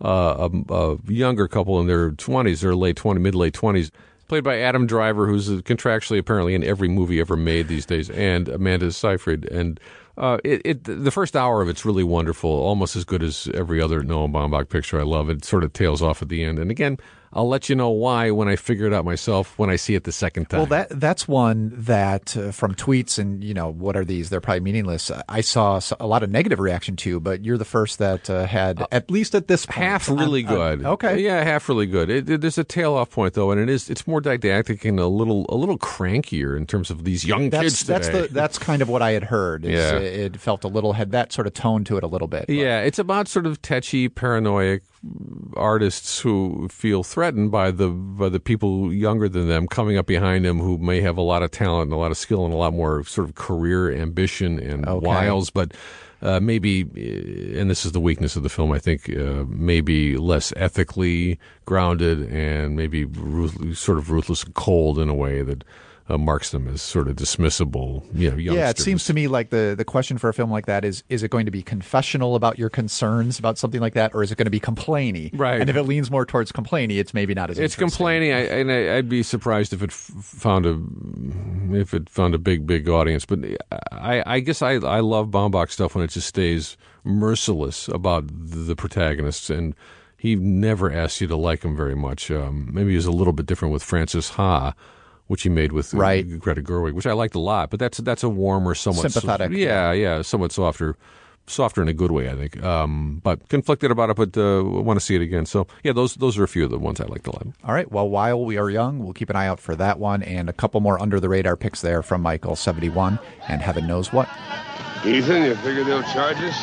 a younger couple in their 20s, or mid-late 20s, played by Adam Driver, who's contractually apparently in every movie ever made these days, and Amanda Seyfried, and the first hour of it's really wonderful, almost as good as every other Noah Baumbach picture. I love it. It sort of tails off at the end. And again, I'll let you know why when I figure it out myself when I see it the second time. Well, that's one that from tweets and, what are these? They're probably meaningless. I saw a lot of negative reaction to, but you're the first that had, at least at this point. Half really good. Okay. Yeah, half really good. There's a tail-off point, though, and it's more didactic and a little crankier in terms of these young kids today. That's kind of what I had heard. Yeah. It felt had that sort of tone to it a little bit. But. Yeah, it's about sort of tetchy, paranoid artists who feel threatened by the people younger than them coming up behind them who may have a lot of talent and a lot of skill and a lot more sort of career ambition and wiles, but maybe, and this is the weakness of the film, I think, maybe less ethically grounded and maybe sort of ruthless and cold in a way that marks them as sort of dismissible, youngsters. Yeah, it seems to me like the question for a film like that is it going to be confessional about your concerns about something like that, or is it going to be complainy? Right. And if it leans more towards complainy, it's maybe not as interesting. It's complaining, and I'd be surprised if it found a big audience. But I guess I love Baumbach stuff when it just stays merciless about the protagonists, and he never asks you to like him very much. Maybe he's a little bit different with Frances Ha, which he made with Greta Gerwig, which I liked a lot. But that's a warmer, somewhat sympathetic. Somewhat softer in a good way, I think. But conflicted about it, but want to see it again. So yeah, those are a few of the ones I liked a lot. All right. Well, While We Are Young, we'll keep an eye out for that one, and a couple more under the radar picks there from Michael, 71, and Heaven Knows What. Ethan, you figure they'll charge us?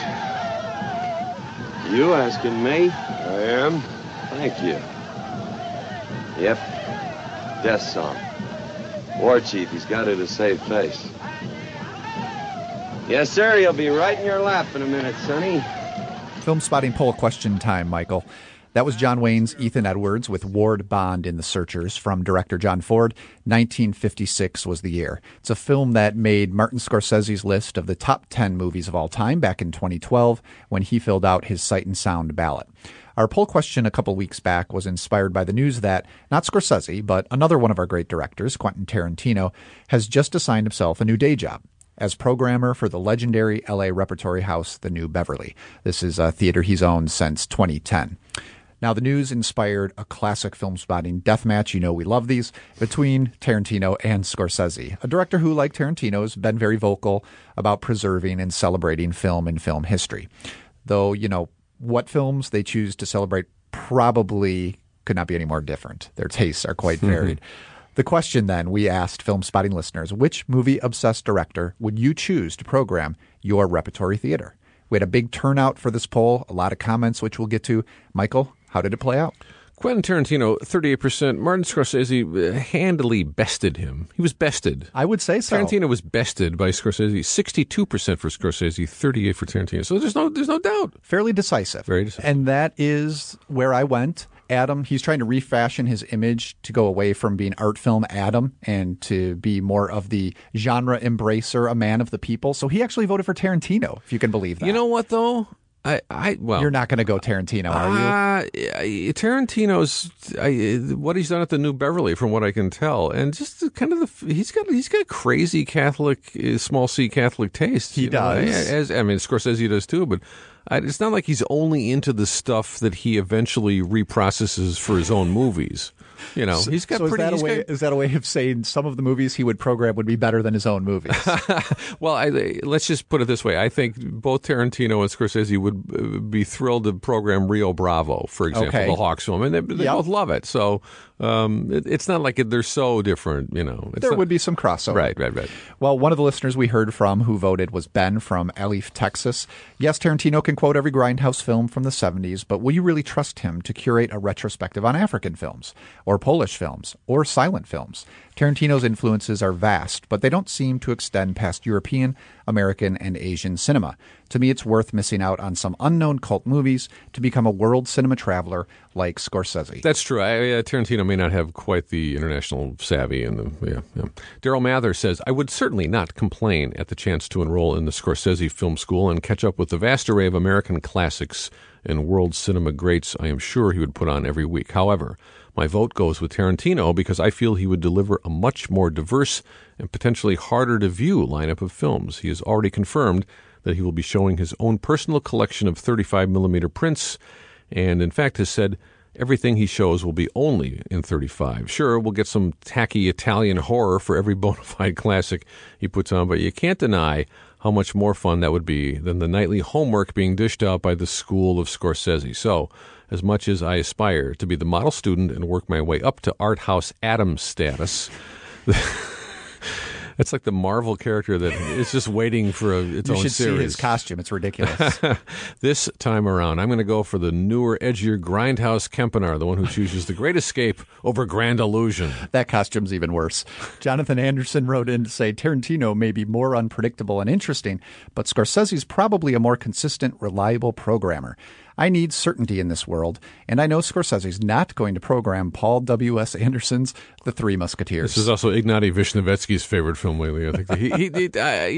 You asking me? I am. Thank you. Yep. Death song. War chief, he's got it to save face. Yes, sir, he'll be right in your lap in a minute, Sonny. Film spotting poll question time, Michael. That was John Wayne's Ethan Edwards with Ward Bond in The Searchers from director John Ford. 1956 was the year. It's a film that made Martin Scorsese's list of the top 10 movies of all time back in 2012 when he filled out his Sight and Sound ballot. Our poll question a couple weeks back was inspired by the news that not Scorsese, but another one of our great directors, Quentin Tarantino, has just assigned himself a new day job as programmer for the legendary LA repertory house, the New Beverly. This is a theater he's owned since 2010. Now, the news inspired a classic film spotting deathmatch. We love these, between Tarantino and Scorsese, a director who, like Tarantino, has been very vocal about preserving and celebrating film and film history. Though, what films they choose to celebrate probably could not be any more different. Their tastes are quite varied. The question then, we asked Film Spotting listeners, which movie-obsessed director would you choose to program your repertory theater? We had a big turnout for this poll, a lot of comments, which we'll get to. Michael, how did it play out? Quentin Tarantino, 38%. Martin Scorsese handily bested him. He was bested. I would say so. Tarantino was bested by Scorsese. 62% for Scorsese, 38% for Tarantino. So there's no doubt. Fairly decisive. Very decisive. And that is where I went. Adam, he's trying to refashion his image to go away from being art film Adam and to be more of the genre embracer, a man of the people. So he actually voted for Tarantino, if you can believe that. You know what, though? Well, you're not going to go Tarantino, are you? Tarantino's what he's done at the New Beverly, from what I can tell, and just kind of he's got crazy Catholic, small C Catholic taste. He does. Scorsese does too, but it's not like he's only into the stuff that he eventually reprocesses for his own movies. He's got Is that a way of saying some of the movies he would program would be better than his own movies? Well, let's just put it this way. I think both Tarantino and Scorsese would be thrilled to program Rio Bravo, for example, the Hawks film, and they both love it. So it's not like they're so different. There would be some crossover. Right. Well, one of the listeners we heard from who voted was Ben from Alief, Texas. Yes, Tarantino can quote every grindhouse film from the 70s, but will you really trust him to curate a retrospective on African films, or Polish films, or silent films? Tarantino's influences are vast, but they don't seem to extend past European, American, and Asian cinema. To me, it's worth missing out on some unknown cult movies to become a world cinema traveler like Scorsese. That's true. Tarantino may not have quite the international savvy. Daryl Mather says, I would certainly not complain at the chance to enroll in the Scorsese Film School and catch up with the vast array of American classics and world cinema greats I am sure he would put on every week. However, my vote goes with Tarantino because I feel he would deliver a much more diverse and potentially harder-to-view lineup of films. He has already confirmed that he will be showing his own personal collection of 35mm prints, and in fact has said everything he shows will be only in 35. Sure, we'll get some tacky Italian horror for every bona fide classic he puts on, but you can't deny how much more fun that would be than the nightly homework being dished out by the school of Scorsese. So, as much as I aspire to be the model student and work my way up to art house Adam status, it's like the Marvel character that is just waiting for its own series. You should see his costume. It's ridiculous. This time around, I'm going to go for the newer, edgier Grindhouse Kempenaar, the one who chooses the Great Escape over Grand Illusion. That costume's even worse. Jonathan Anderson wrote in to say Tarantino may be more unpredictable and interesting, but Scorsese's probably a more consistent, reliable programmer. I need certainty in this world, and I know Scorsese's not going to program Paul W.S. Anderson's The Three Musketeers. This is also Ignatiy Vishnevetsky's favorite film lately. I think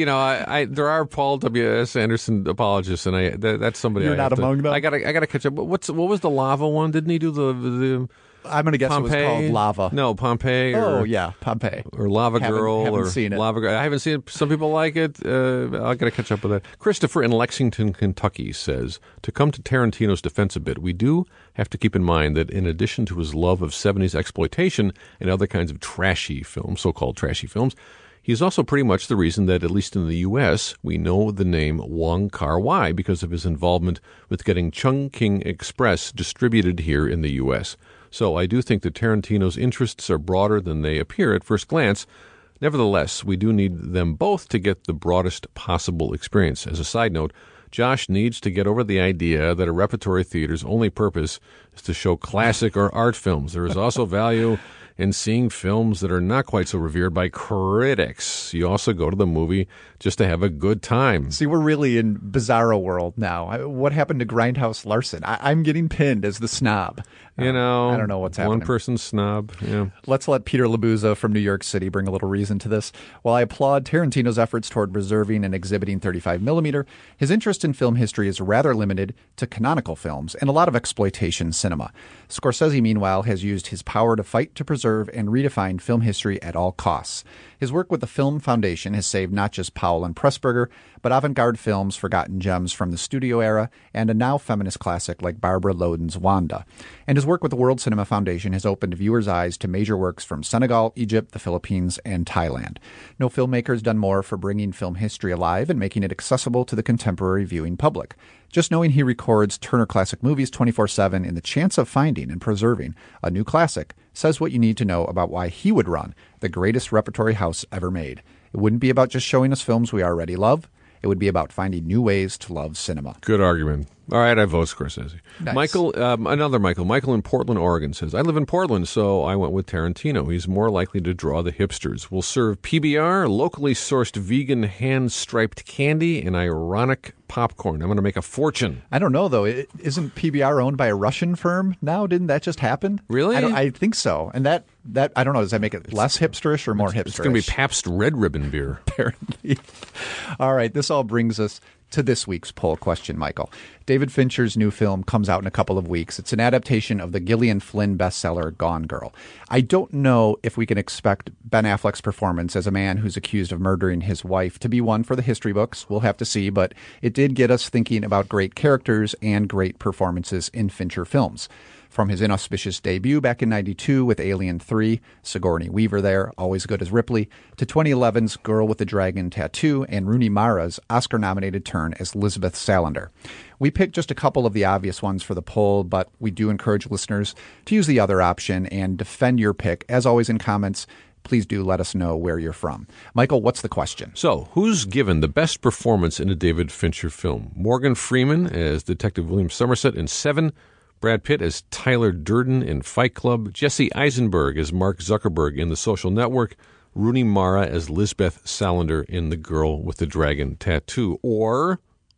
there are Paul W.S. Anderson apologists, and that's somebody. You're not among them. I gotta catch up. What was the lava one? Didn't he do the I'm going to guess Pompeii? It was called Lava. No, Pompeii. Pompeii. Or Lava Girl. Haven't seen it. Lava Girl. I haven't seen it. Some people like it. I got to catch up with that. Christopher in Lexington, Kentucky says, to come to Tarantino's defense a bit, we do have to keep in mind that in addition to his love of 70s exploitation and other kinds of trashy films, so-called trashy films, he is also pretty much the reason that, at least in the U.S., we know the name Wong Kar-wai because of his involvement with getting Chungking Express distributed here in the U.S., So I do think that Tarantino's interests are broader than they appear at first glance. Nevertheless, we do need them both to get the broadest possible experience. As a side note, Josh needs to get over the idea that a repertory theater's only purpose is to show classic or art films. There is also value in seeing films that are not quite so revered by critics. You also go to the movie just to have a good time. See, we're really in bizarro world now. What happened to Grindhouse Larson? I'm getting pinned as the snob. I don't know what's happening. One person snob. Yeah. Let's let Peter Labuza from New York City bring a little reason to this. While I applaud Tarantino's efforts toward preserving and exhibiting 35mm, his interest in film history is rather limited to canonical films and a lot of exploitation cinema. Scorsese, meanwhile, has used his power to fight to preserve and redefine film history at all costs. His work with the Film Foundation has saved not just Powell and Pressburger, but avant-garde films, forgotten gems from the studio era, and a now feminist classic like Barbara Loden's Wanda. And his work with the World Cinema Foundation has opened viewers' eyes to major works from Senegal, Egypt, the Philippines, and Thailand. No filmmaker has done more for bringing film history alive and making it accessible to the contemporary viewing public. Just knowing he records Turner Classic Movies 24/7 in the chance of finding and preserving a new classic says what you need to know about why he would run the greatest repertory house ever made. It wouldn't be about just showing us films we already love. It would be about finding new ways to love cinema. Good argument. All right, I vote Scorsese. Nice. Michael, another Michael. Michael in Portland, Oregon says, I live in Portland, so I went with Tarantino. He's more likely to draw the hipsters. We'll serve PBR, locally sourced vegan hand-striped candy, and ironic popcorn. I'm going to make a fortune. I don't know, though. Isn't PBR owned by a Russian firm now? Didn't that just happen? Really? I think so. And that I don't know. Does that make it less hipsterish or more hipsterish? It's going to be Pabst Red Ribbon beer. Apparently. All right. This all brings us to this week's poll question, Michael. David Fincher's new film comes out in a couple of weeks. It's an adaptation of the Gillian Flynn bestseller Gone Girl. I don't know if we can expect Ben Affleck's performance as a man who's accused of murdering his wife to be one for the history books. We'll have to see, but it did get us thinking about great characters and great performances in Fincher films. From his inauspicious debut back in '92 with Alien 3, Sigourney Weaver there, always good as Ripley, to 2011's Girl with the Dragon Tattoo and Rooney Mara's Oscar-nominated turn as Lisbeth Salander. We picked just a couple of the obvious ones for the poll, but we do encourage listeners to use the other option and defend your pick. As always in comments, please do let us know where you're from. Michael, what's the question? So, who's given the best performance in a David Fincher film? Morgan Freeman as Detective William Somerset in Seven, Brad Pitt as Tyler Durden in Fight Club, Jesse Eisenberg as Mark Zuckerberg in The Social Network, Rooney Mara as Lisbeth Salander in The Girl with the Dragon Tattoo, or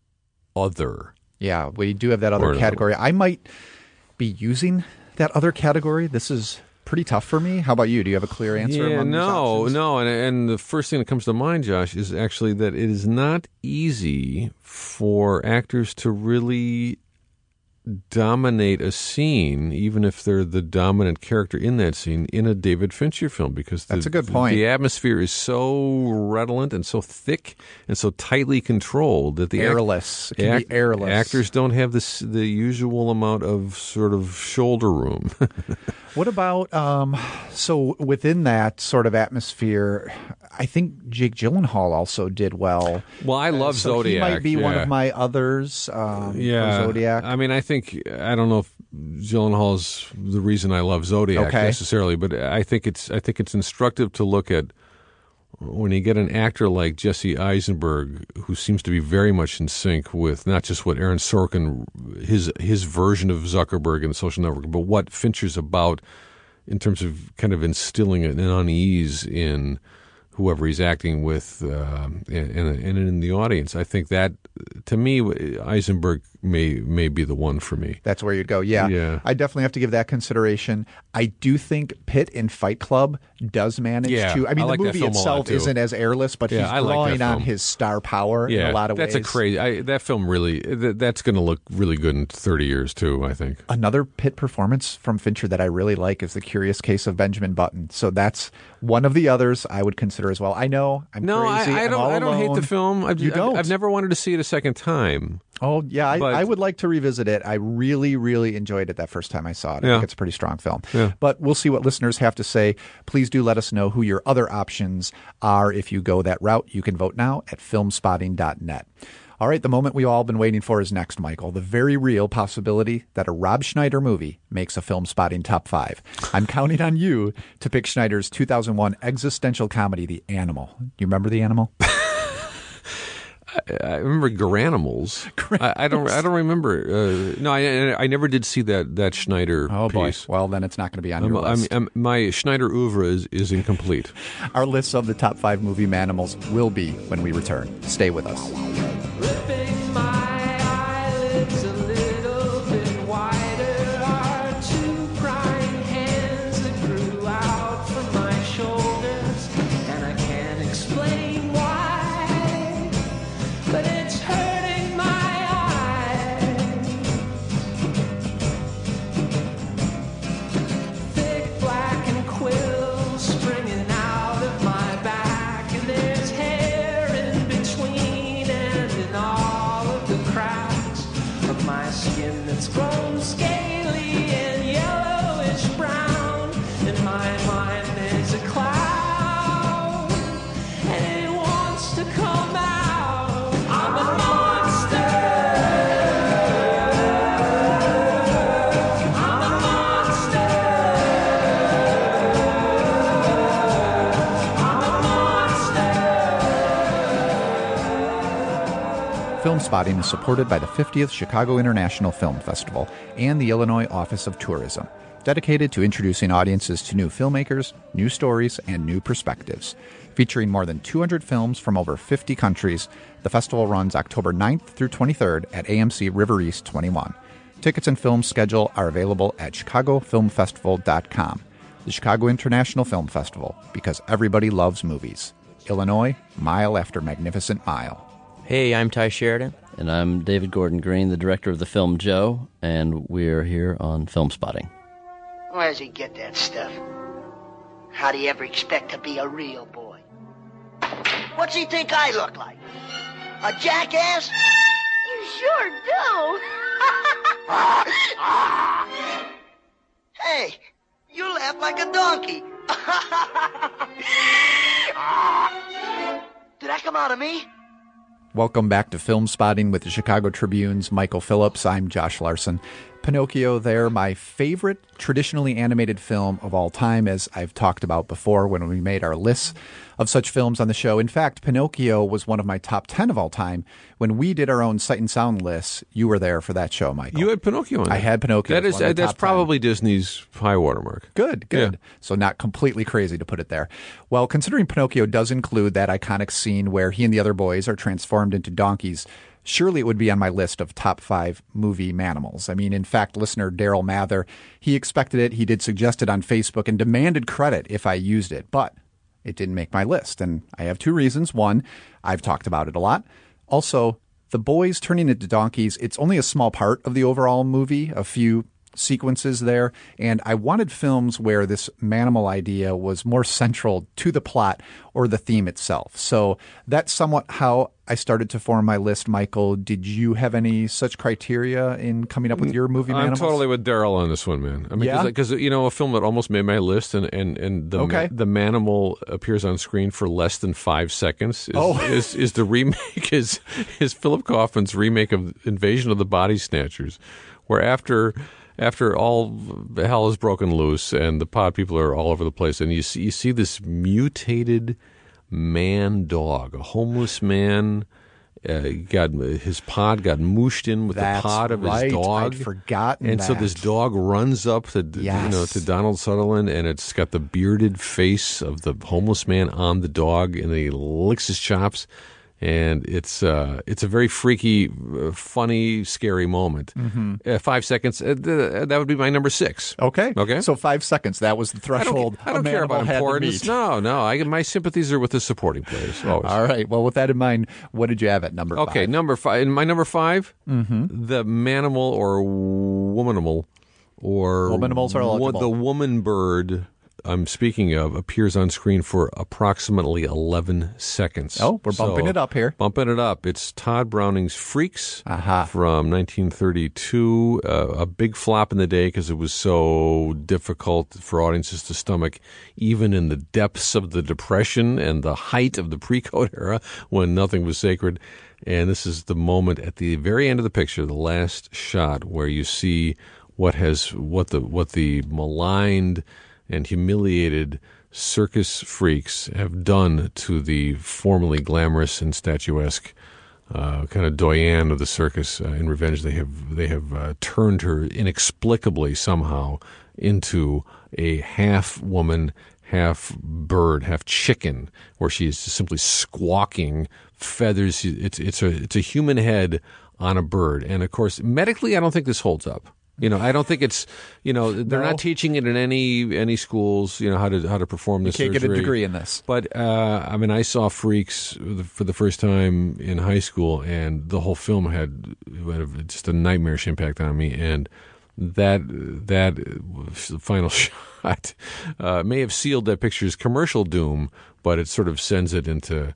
other. Yeah, we do have that other category. I might be using that other category. This is pretty tough for me. How about you? Do you have a clear answer? Yeah, no. And the first thing that comes to mind, Josh, is actually that it is not easy for actors to really dominate a scene, even if they're the dominant character in that scene, in a David Fincher film, because that's a good point. The atmosphere is so redolent and so thick and so tightly controlled that the airless. It can be airless. Actors don't have the usual amount of sort of shoulder room. What about so within that sort of atmosphere? I think Jake Gyllenhaal also did well. Well, I love Zodiac. He might be one of my others. For Zodiac. I mean, I don't know if Gyllenhaal's the reason I love Zodiac necessarily, but I think it's instructive to look at when you get an actor like Jesse Eisenberg, who seems to be very much in sync with not just what Aaron Sorkin, his version of Zuckerberg and Social Network, but what Fincher's about in terms of kind of instilling an unease in whoever he's acting with and in the audience. I think that, to me, Eisenberg may be the one for me. That's where you'd go. Yeah. I definitely have to give that consideration. I do think Pitt in Fight Club does manage to. I mean, the movie itself isn't as airless, but he's drawing on his star power in a lot of ways. That's that film really, that's going to look really good in 30 years too, I think. Another Pitt performance from Fincher that I really like is The Curious Case of Benjamin Button. So that's one of the others I would consider as well. I know I'm crazy. I don't hate the film. I've never wanted to see it a second time. Oh, yeah. I would like to revisit it. I really, really enjoyed it that first time I saw it. I think it's a pretty strong film. Yeah. But we'll see what listeners have to say. Please do let us know who your other options are if you go that route. You can vote now at filmspotting.net. All right, the moment we've all been waiting for is next, Michael. The very real possibility that a Rob Schneider movie makes a Film Spotting Top 5. I'm counting on you to pick Schneider's 2001 existential comedy, The Animal. Do you remember The Animal? I remember Garanimals. I don't remember. No, I never did see that Schneider piece. Boy. Well, then it's not going to be on your list. My Schneider oeuvre is incomplete. Our list of the top 5 movie Manimals will be when we return. Stay with us. Ripping my eyelids a little bit wider are two crying hands that grew out from my shoulders, and I can't explain why, but it's hurting my eyes. Thick black and quills springing out of my back, and there's hair in between and in all of the cracks of my skin that's grown scaly and yellowish brown. In my mind there's a cloud, and it wants to come out. I'm a monster. I'm a monster. I'm a monster. Film Spotting is supported by the 50th Chicago International Film Festival and the Illinois Office of Tourism, dedicated to introducing audiences to new filmmakers, new stories, and new perspectives. Featuring more than 200 films from over 50 countries, the festival runs October 9th through 23rd at AMC River East 21. Tickets and film schedule are available at chicagofilmfestival.com. The Chicago International Film Festival, because everybody loves movies. Illinois, mile after magnificent mile. Hey, I'm Ty Sheridan. And I'm David Gordon Green, the director of the film Joe, and we're here on Film Spotting. Where does he get that stuff? How do you ever expect to be a real boy? What's he think I look like? A jackass? You sure do. Hey, you laugh like a donkey. Did that come out of me? Welcome back to Film Spotting with the Chicago Tribune's Michael Phillips. I'm Josh Larson. Pinocchio there, my favorite traditionally animated film of all time, as I've talked about before when we made our lists of such films on the show. In fact, Pinocchio was one of my top 10 of all time. When we did our own Sight and Sound lists, you were there for that show, Michael. You had Pinocchio on I had Pinocchio. That's probably Disney's high watermark. Good. Yeah. So not completely crazy to put it there. Well, considering Pinocchio does include that iconic scene where he and the other boys are transformed into donkeys, surely it would be on my list of top 5 movie Manimals. I mean, in fact, listener Daryl Mather, he expected it. He did suggest it on Facebook and demanded credit if I used it, but it didn't make my list. And I have 2 reasons. One, I've talked about it a lot. Also, the boys turning into donkeys, it's only a small part of the overall movie, a few sequences there, and I wanted films where this manimal idea was more central to the plot or the theme itself. So that's somewhat how I started to form my list. Michael, did you have any such criteria in coming up with your movie Manimals? I'm totally with Daryl on this one, man. I mean, because a film that almost made my list, and the Manimal appears on screen for less than 5 seconds is the remake is Philip Kaufman's remake of Invasion of the Body Snatchers, where after all hell is broken loose and the pod people are all over the place, and you see this mutated man dog, a homeless man, his pod got mooshed in with the pod of his dog. I'd forgotten and that. so this dog runs up to to Donald Sutherland, and it's got the bearded face of the homeless man on the dog, and he licks his chops. And it's a very freaky, funny, scary moment. 5 seconds, that would be my number 6. Okay. So 5 seconds, that was the threshold. I don't care about importance. No. My sympathies are with the supporting players. Always. All right. Well, with that in mind, what did you have at number 5? Okay, number 5. In my number 5, the Manimal or Womanimal or Womanimals are eligible. The woman bird I'm speaking of appears on screen for approximately 11 seconds. Oh, we're bumping it up here. Bumping it up. It's Todd Browning's Freaks from 1932. A big flop in the day because it was so difficult for audiences to stomach, even in the depths of the Depression and the height of the pre-code era when nothing was sacred. And this is the moment at the very end of the picture, the last shot, where you see what the maligned and humiliated circus freaks have done to the formerly glamorous and statuesque kind of doyenne of the circus. In revenge, they have turned her inexplicably somehow into a half woman, half bird, half chicken, where she is simply squawking feathers. It's a human head on a bird, and of course, medically, I don't think this holds up. I don't think it's, they're not teaching it in any schools, how to perform this surgery. You can't get a degree in this. But, I saw Freaks for the first time in high school, and the whole film had just a nightmarish impact on me. And that final shot may have sealed that picture's commercial doom, but it sort of sends it into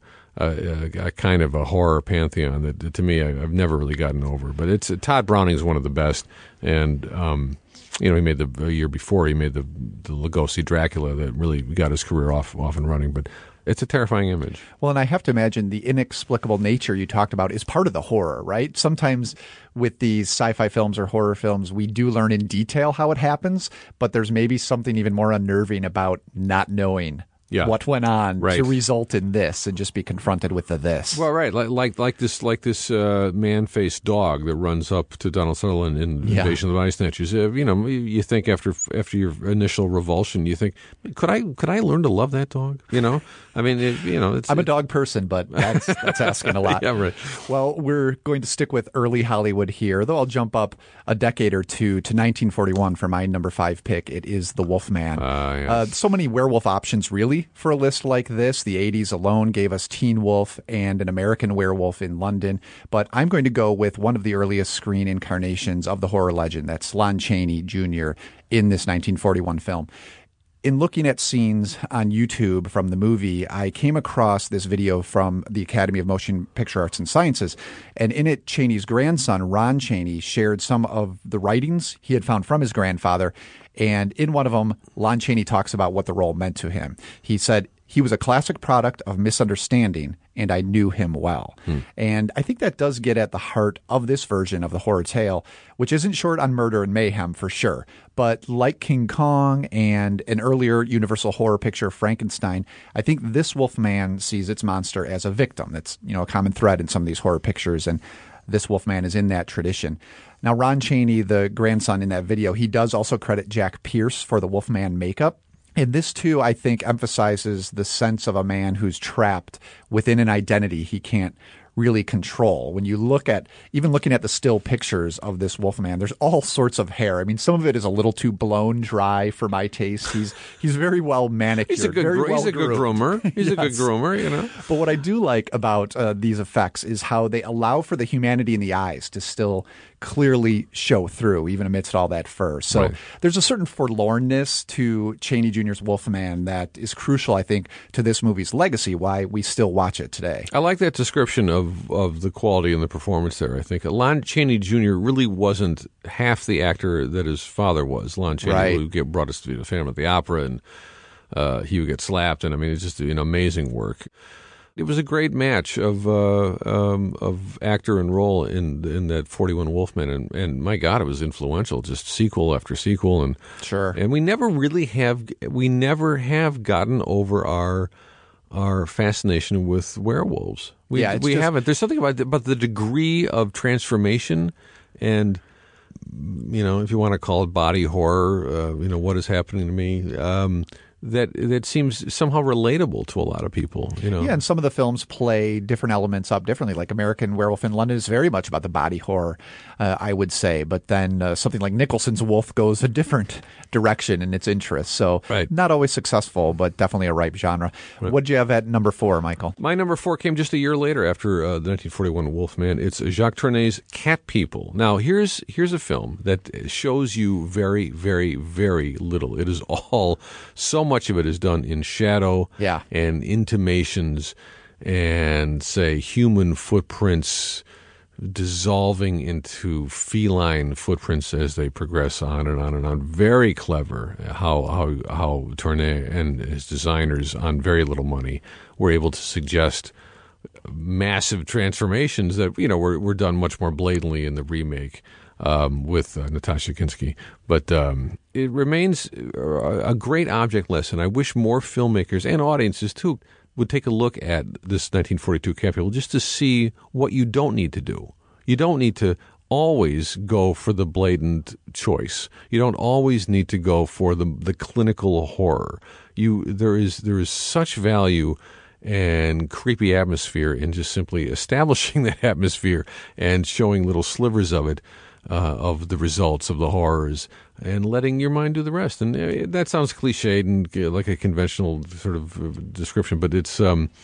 a kind of a horror pantheon that to me I've never really gotten over. But Todd Browning is one of the best, and he made a year before he made the Lugosi Dracula that really got his career off and running. But it's a terrifying image. Well, and I have to imagine the inexplicable nature you talked about is part of the horror, right? Sometimes with these sci-fi films or horror films, we do learn in detail how it happens, but there's maybe something even more unnerving about not knowing what went on to result in this, and just be confronted with this. Well, right, like this man-faced dog that runs up to Donald Sutherland in Invasion of the Body Snatchers. You think after your initial revulsion, you think, could I learn to love that dog? I'm a dog person, but that's asking a lot. Yeah, right. Well, we're going to stick with early Hollywood here, though I'll jump up a decade or two to 1941 for my number 5 pick. It is The Wolfman. Yes. So many werewolf options, really, for a list like this. The 80s alone gave us Teen Wolf and An American Werewolf in London, but I'm going to go with one of the earliest screen incarnations of the horror legend. That's Lon Chaney Jr. in this 1941 film. In looking at scenes on YouTube from the movie, I came across this video from the Academy of Motion Picture Arts and Sciences, and in it, Chaney's grandson, Ron Chaney, shared some of the writings he had found from his grandfather, and in one of them, Lon Chaney talks about what the role meant to him. He said, "He was a classic product of misunderstanding, and I knew him well." And I think that does get at the heart of this version of the horror tale, which isn't short on murder and mayhem for sure. But like King Kong and an earlier Universal horror picture, Frankenstein, I think this Wolfman sees its monster as a victim. That's, a common thread in some of these horror pictures, and this Wolfman is in that tradition. Now, Ron Chaney, the grandson in that video, he does also credit Jack Pierce for the Wolfman makeup. And this, too, I think, emphasizes the sense of a man who's trapped within an identity he can't really control. When you look at, even looking at the still pictures of this Wolfman, there's all sorts of hair. I mean, some of it is a little too blown dry for my taste. He's very well manicured. He's a good groomer. He's Yes. a good groomer, you know. But what I do like about these effects is how they allow for the humanity in the eyes to still clearly show through, even amidst all that fur. So Right. there's a certain forlornness to Chaney Jr.'s Wolfman that is crucial, I think, to this movie's legacy, why we still watch it today. I like that description of the quality and the performance there. I think Lon Chaney Jr. really wasn't half the actor that his father was. Lon Chaney, Right. who brought us to the Phantom of the Opera, and he would get slapped, and I mean, it's just amazing work. It was a great match of actor and role in that 41 Wolfman, and my God, it was influential. Just sequel after sequel, and sure. And we never have gotten over our fascination with werewolves. We haven't. There's something about the degree of transformation, and if you want to call it body horror, what is happening to me. That seems somehow relatable to a lot of people, Yeah, and some of the films play different elements up differently. Like American Werewolf in London is very much about the body horror, I would say. But then something like Nicholson's Wolf goes a different direction in its interest. So not always successful, but definitely a ripe genre. Right. What'd you have at number 4, Michael? My number 4 came just a year later after the 1941 Wolfman. It's Jacques Tournet's Cat People. Now, here's a film that shows you very, very, very little. It is all so much of it is done in shadow and intimations and, say, human footprints dissolving into feline footprints as they progress on and on and on. Very clever how Tournet and his designers, on very little money, were able to suggest massive transformations that were done much more blatantly in the remake. With Natasha Kinski. But it remains a great object lesson. I wish more filmmakers and audiences, too, would take a look at this 1942 Cat People just to see what you don't need to do. You don't need to always go for the blatant choice. You don't always need to go for the clinical horror. There is such value and creepy atmosphere in just simply establishing that atmosphere and showing little slivers of it. Of the results of the horrors, and letting your mind do the rest. And that sounds cliched and like a conventional sort of description, but it's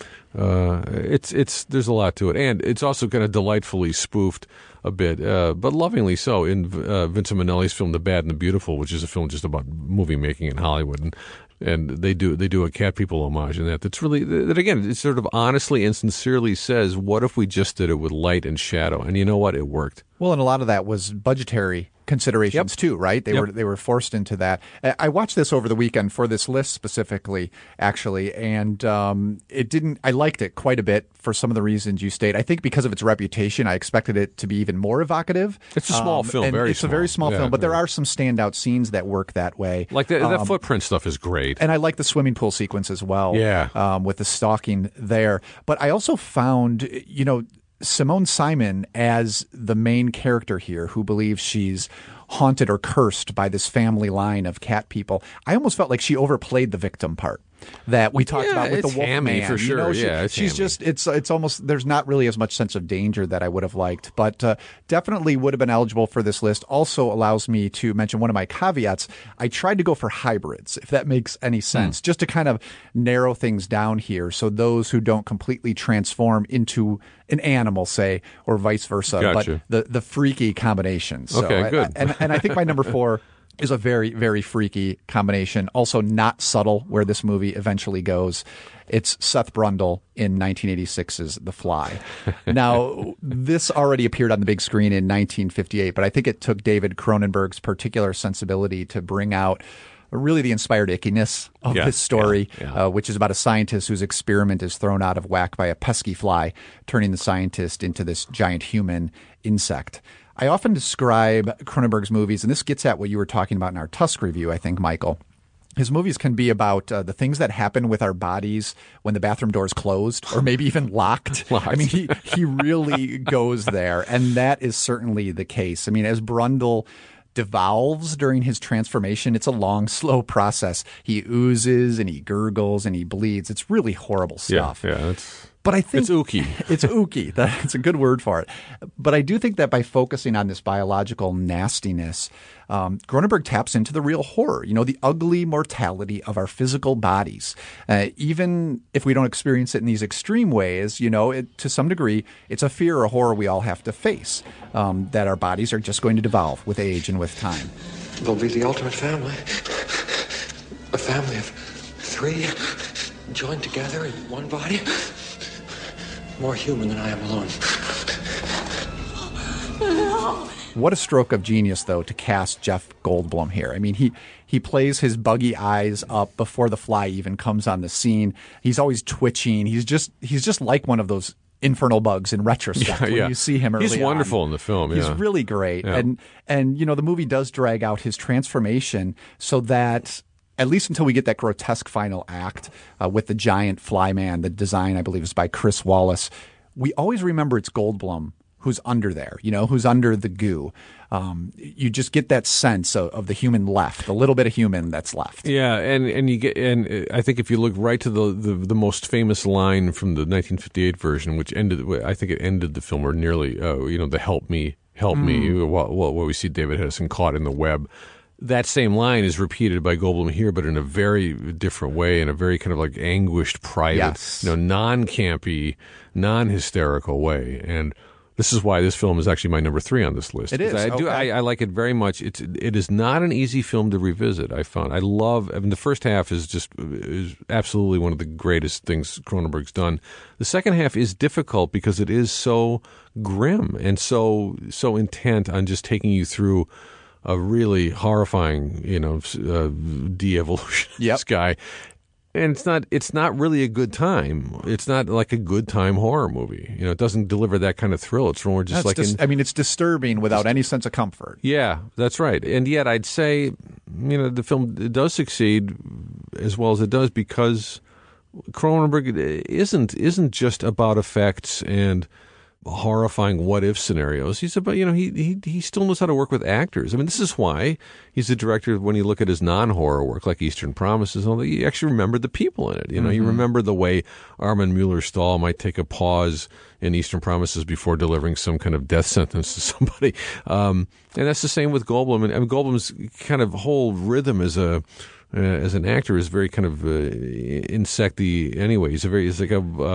there's a lot to it, and it's also kind of delightfully spoofed a bit, but lovingly so, in Vincent Minnelli's film *The Bad and the Beautiful*, which is a film just about movie making in Hollywood, and they do a Cat People homage in that. That's really that again. It sort of honestly and sincerely says, "What if we just did it with light and shadow?" And you know what? It worked. Well, and a lot of that was budgetary considerations too, right? They were forced into that. I watched this over the weekend for this list specifically, actually, and it didn't. I liked it quite a bit for some of the reasons you state. I think because of its reputation, I expected it to be even more evocative. It's a small film, and it's small. a very small film, but there are some standout scenes that work that way. Like that footprint stuff is great, and I like the swimming pool sequence as well. Yeah, with the stalking there. But I also found, Simone Simon as the main character here, who believes she's haunted or cursed by this family line of cat people. I almost felt like she overplayed the victim part that we talked about with the Wolfman. For sure. She's just it's almost, there's not really as much sense of danger that I would have liked, but definitely would have been eligible for this list. Also allows me to mention one of my caveats. I tried to go for hybrids, if that makes any sense, just to kind of narrow things down here. So those who don't completely transform into an animal, say, or vice versa, but the freaky combinations. So okay, good. And I think my number 4 is a very, very freaky combination. Also not subtle where this movie eventually goes. It's Seth Brundle in 1986's The Fly. Now, this already appeared on the big screen in 1958, but I think it took David Cronenberg's particular sensibility to bring out really the inspired ickiness of this story, which is about a scientist whose experiment is thrown out of whack by a pesky fly, turning the scientist into this giant human insect. I often describe Cronenberg's movies, and this gets at what you were talking about in our Tusk review, I think, Michael. His movies can be about the things that happen with our bodies when the bathroom door is closed or maybe even locked. I mean, he really goes there, and that is certainly the case. I mean, as Brundle devolves during his transformation, it's a long, slow process. He oozes and he gurgles and he bleeds. It's really horrible stuff. Yeah, But I think it's ooky. It's ooky. That's a good word for it. But I do think that by focusing on this biological nastiness, Cronenberg taps into the real horror, the ugly mortality of our physical bodies. Even if we don't experience it in these extreme ways, to some degree, it's a fear or horror we all have to face, that our bodies are just going to devolve with age and with time. They'll be the ultimate family. A family of 3 joined together in one body. More human than I am alone. No. What a stroke of genius, though, to cast Jeff Goldblum here. I mean, he plays his buggy eyes up before the fly even comes on the scene. He's always twitching. He's just like one of those infernal bugs in retrospect when you see him early on. He's wonderful in the film. He's really great. Yeah. And the movie does drag out his transformation so that at least until we get that grotesque final act with the giant fly man, the design, I believe, is by Chris Wallace, we always remember it's Goldblum who's under there, who's under the goo. You just get that sense of the human left, a little bit of human that's left. Yeah, and I think if you look right to the most famous line from the 1958 version, which I think it ended the film, or nearly, the help me, what we see David Hedison caught in the web. That same line is repeated by Goldblum here, but in a very different way, in a very kind of like anguished, private, non-campy, non-hysterical way. And this is why this film is actually my number 3 on this list. It is. I like it very much. It is not an easy film to revisit, I found. The first half is absolutely one of the greatest things Cronenberg's done. The second half is difficult because it is so grim and so intent on just taking you through a really horrifying, de-evolution guy. And it's not really a good time. It's not like a good time horror movie. It doesn't deliver that kind of thrill. It's more just it's disturbing without any sense of comfort. Yeah, that's right. And yet I'd say, the film does succeed as well as it does because Cronenberg isn't just about effects and horrifying what-if scenarios. He's about, he still knows how to work with actors. I mean, this is why he's the director, when you look at his non-horror work, like Eastern Promises and all that, you actually remember the people in it. You remember the way Armin Mueller-Stahl might take a pause in Eastern Promises before delivering some kind of death sentence to somebody. And that's the same with Goldblum. And Goldblum's kind of whole rhythm as an actor is very kind of insecty anyway. He's like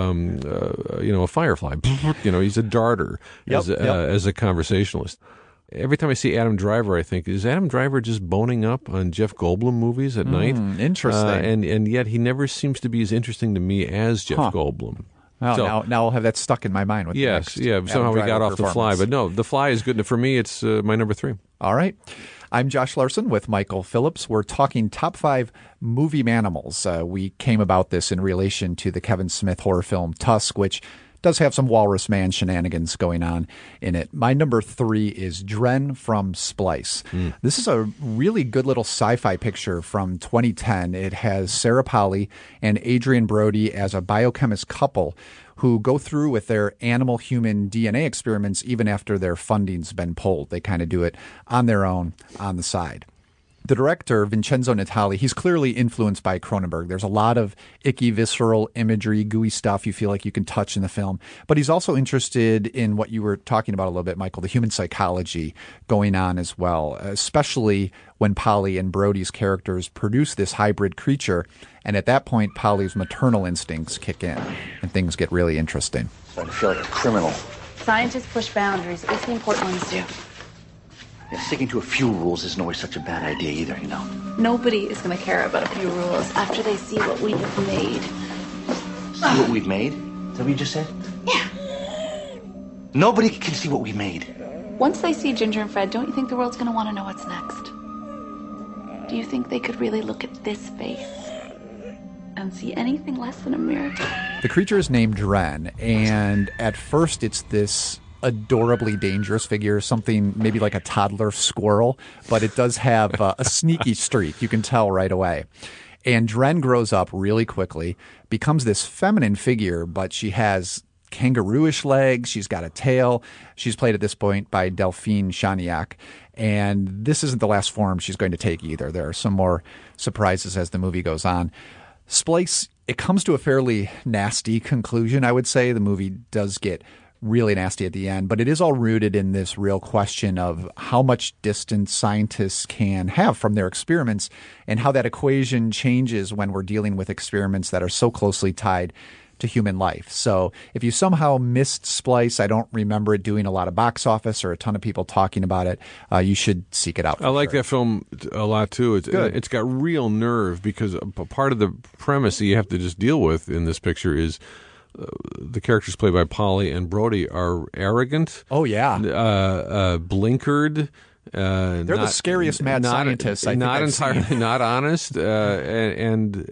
a firefly. He's a darter as a conversationalist. Every time I see Adam Driver, I think, is Adam Driver just boning up on Jeff Goldblum movies at night? Interesting. And yet he never seems to be as interesting to me as Jeff Goldblum. Well, now I'll have that stuck in my mind. With somehow we got off The Fly. But no, The Fly is good. For me, it's my number 3. All right. I'm Josh Larson with Michael Phillips. We're talking top 5 movie manimals. We came about this in relation to the Kevin Smith horror film Tusk, which does have some Walrus Man shenanigans going on in it. My number 3 is Dren from Splice. This is a really good little sci-fi picture from 2010. It has Sarah Polley and Adrian Brody as a biochemist couple who go through with their animal-human DNA experiments even after their funding's been pulled. They kind of do it on their own on the side. The director, Vincenzo Natali, he's clearly influenced by Cronenberg. There's a lot of icky, visceral imagery, gooey stuff you feel like you can touch in the film. But he's also interested in what you were talking about a little bit, Michael, the human psychology going on as well, especially when Polly and Brody's characters produce this hybrid creature. And at that point, Polly's maternal instincts kick in and things get really interesting. Starting to feel like a criminal. Scientists push boundaries. At least the important ones do. Yeah, sticking to a few rules isn't always such a bad idea either, Nobody is going to care about a few rules after they see what we have made. See what we've made? Is that what you just said? Yeah. Nobody can see what we made. Once they see Ginger and Fred, don't you think the world's going to want to know what's next? Do you think they could really look at this face and see anything less than a miracle? The creature is named Dren, and at first it's this adorably dangerous figure, something maybe like a toddler squirrel, but it does have a sneaky streak. You can tell right away. And Dren grows up really quickly, becomes this feminine figure, but she has kangaroo-ish legs. She's got a tail. She's played at this point by Delphine Chaniac. And this isn't the last form she's going to take either. There are some more surprises as the movie goes on. Splice It comes to a fairly nasty conclusion, I would say. The movie does get really nasty at the end, but it is all rooted in this real question of how much distance scientists can have from their experiments and how that equation changes when we're dealing with experiments that are so closely tied to human life. So if you somehow missed Splice, I don't remember it doing a lot of box office or a ton of people talking about it. You should seek it out. I like that film a lot too. It's got real nerve because a part of the premise that you have to just deal with in this picture is the characters played by Polly and Brody are arrogant. Oh, yeah. Blinkered. They're the scariest mad scientists. I think not entirely, seen. Not honest, and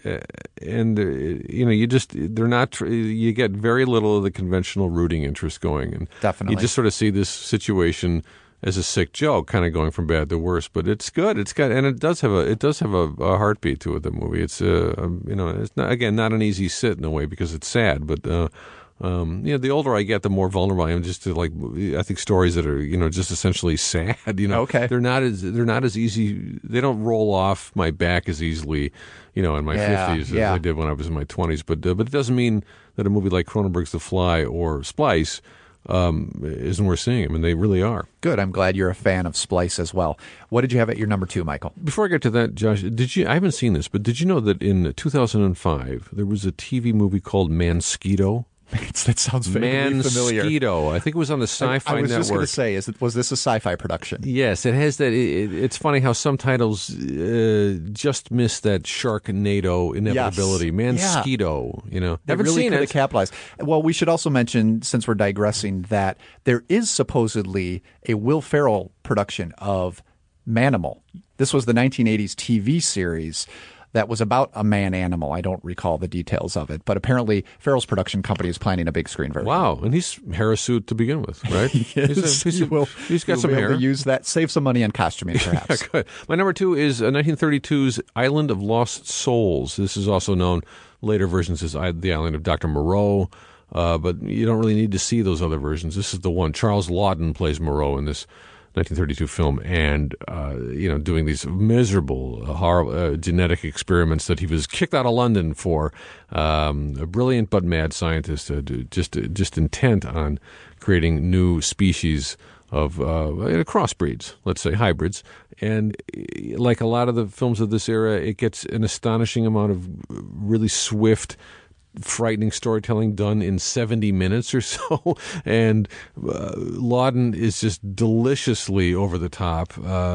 they're not. You get very little of the conventional rooting interest going, and definitely you just sort of see this situation as a sick joke, kind of going from bad to worse. But it's good. It does have a heartbeat to it. The movie. It's it's not an easy sit in a way because it's sad, but. The older I get, the more vulnerable I am just to I think stories that are, just essentially sad, Okay. They're not as easy. They don't roll off my back as easily, in my 50s as I did when I was in my 20s. But it doesn't mean that a movie like Cronenberg's The Fly or Splice isn't worth seeing. I mean, they really are. Good. I'm glad you're a fan of Splice as well. What did you have at your number 2, Michael? Before I get to that, Josh, I haven't seen this, but did you know that in 2005 there was a TV movie called Mansquito? That sounds vaguely familiar. Mansquito. I think it was on the Sci-Fi Network. I was just going to say, was this a sci-fi production? Yes, it has that. It's funny how some titles just miss that Sharknado inevitability. Yes. Mansquito, Haven't really seen it. Capitalized. Well, we should also mention, since we're digressing, that there is supposedly a Will Ferrell production of Manimal. This was the 1980s TV series that was about a man-animal. I don't recall the details of it, but apparently Ferrell's production company is planning a big screen version. Wow, and he's harisuit to begin with, right? He's got some hair. Use that, save some money on costuming, perhaps. Good. My number 2 is 1932's Island of Lost Souls. This is also known, later versions, as The Island of Dr. Moreau, but you don't really need to see those other versions. This is the one. Charles Laughton plays Moreau in this 1932 film, and doing these miserable, horrible genetic experiments that he was kicked out of London for. A brilliant but mad scientist, just intent on creating new species of crossbreeds, let's say hybrids. And like a lot of the films of this era, it gets an astonishing amount of really swift, frightening storytelling done in 70 minutes or so, and Laughton is just deliciously over the top,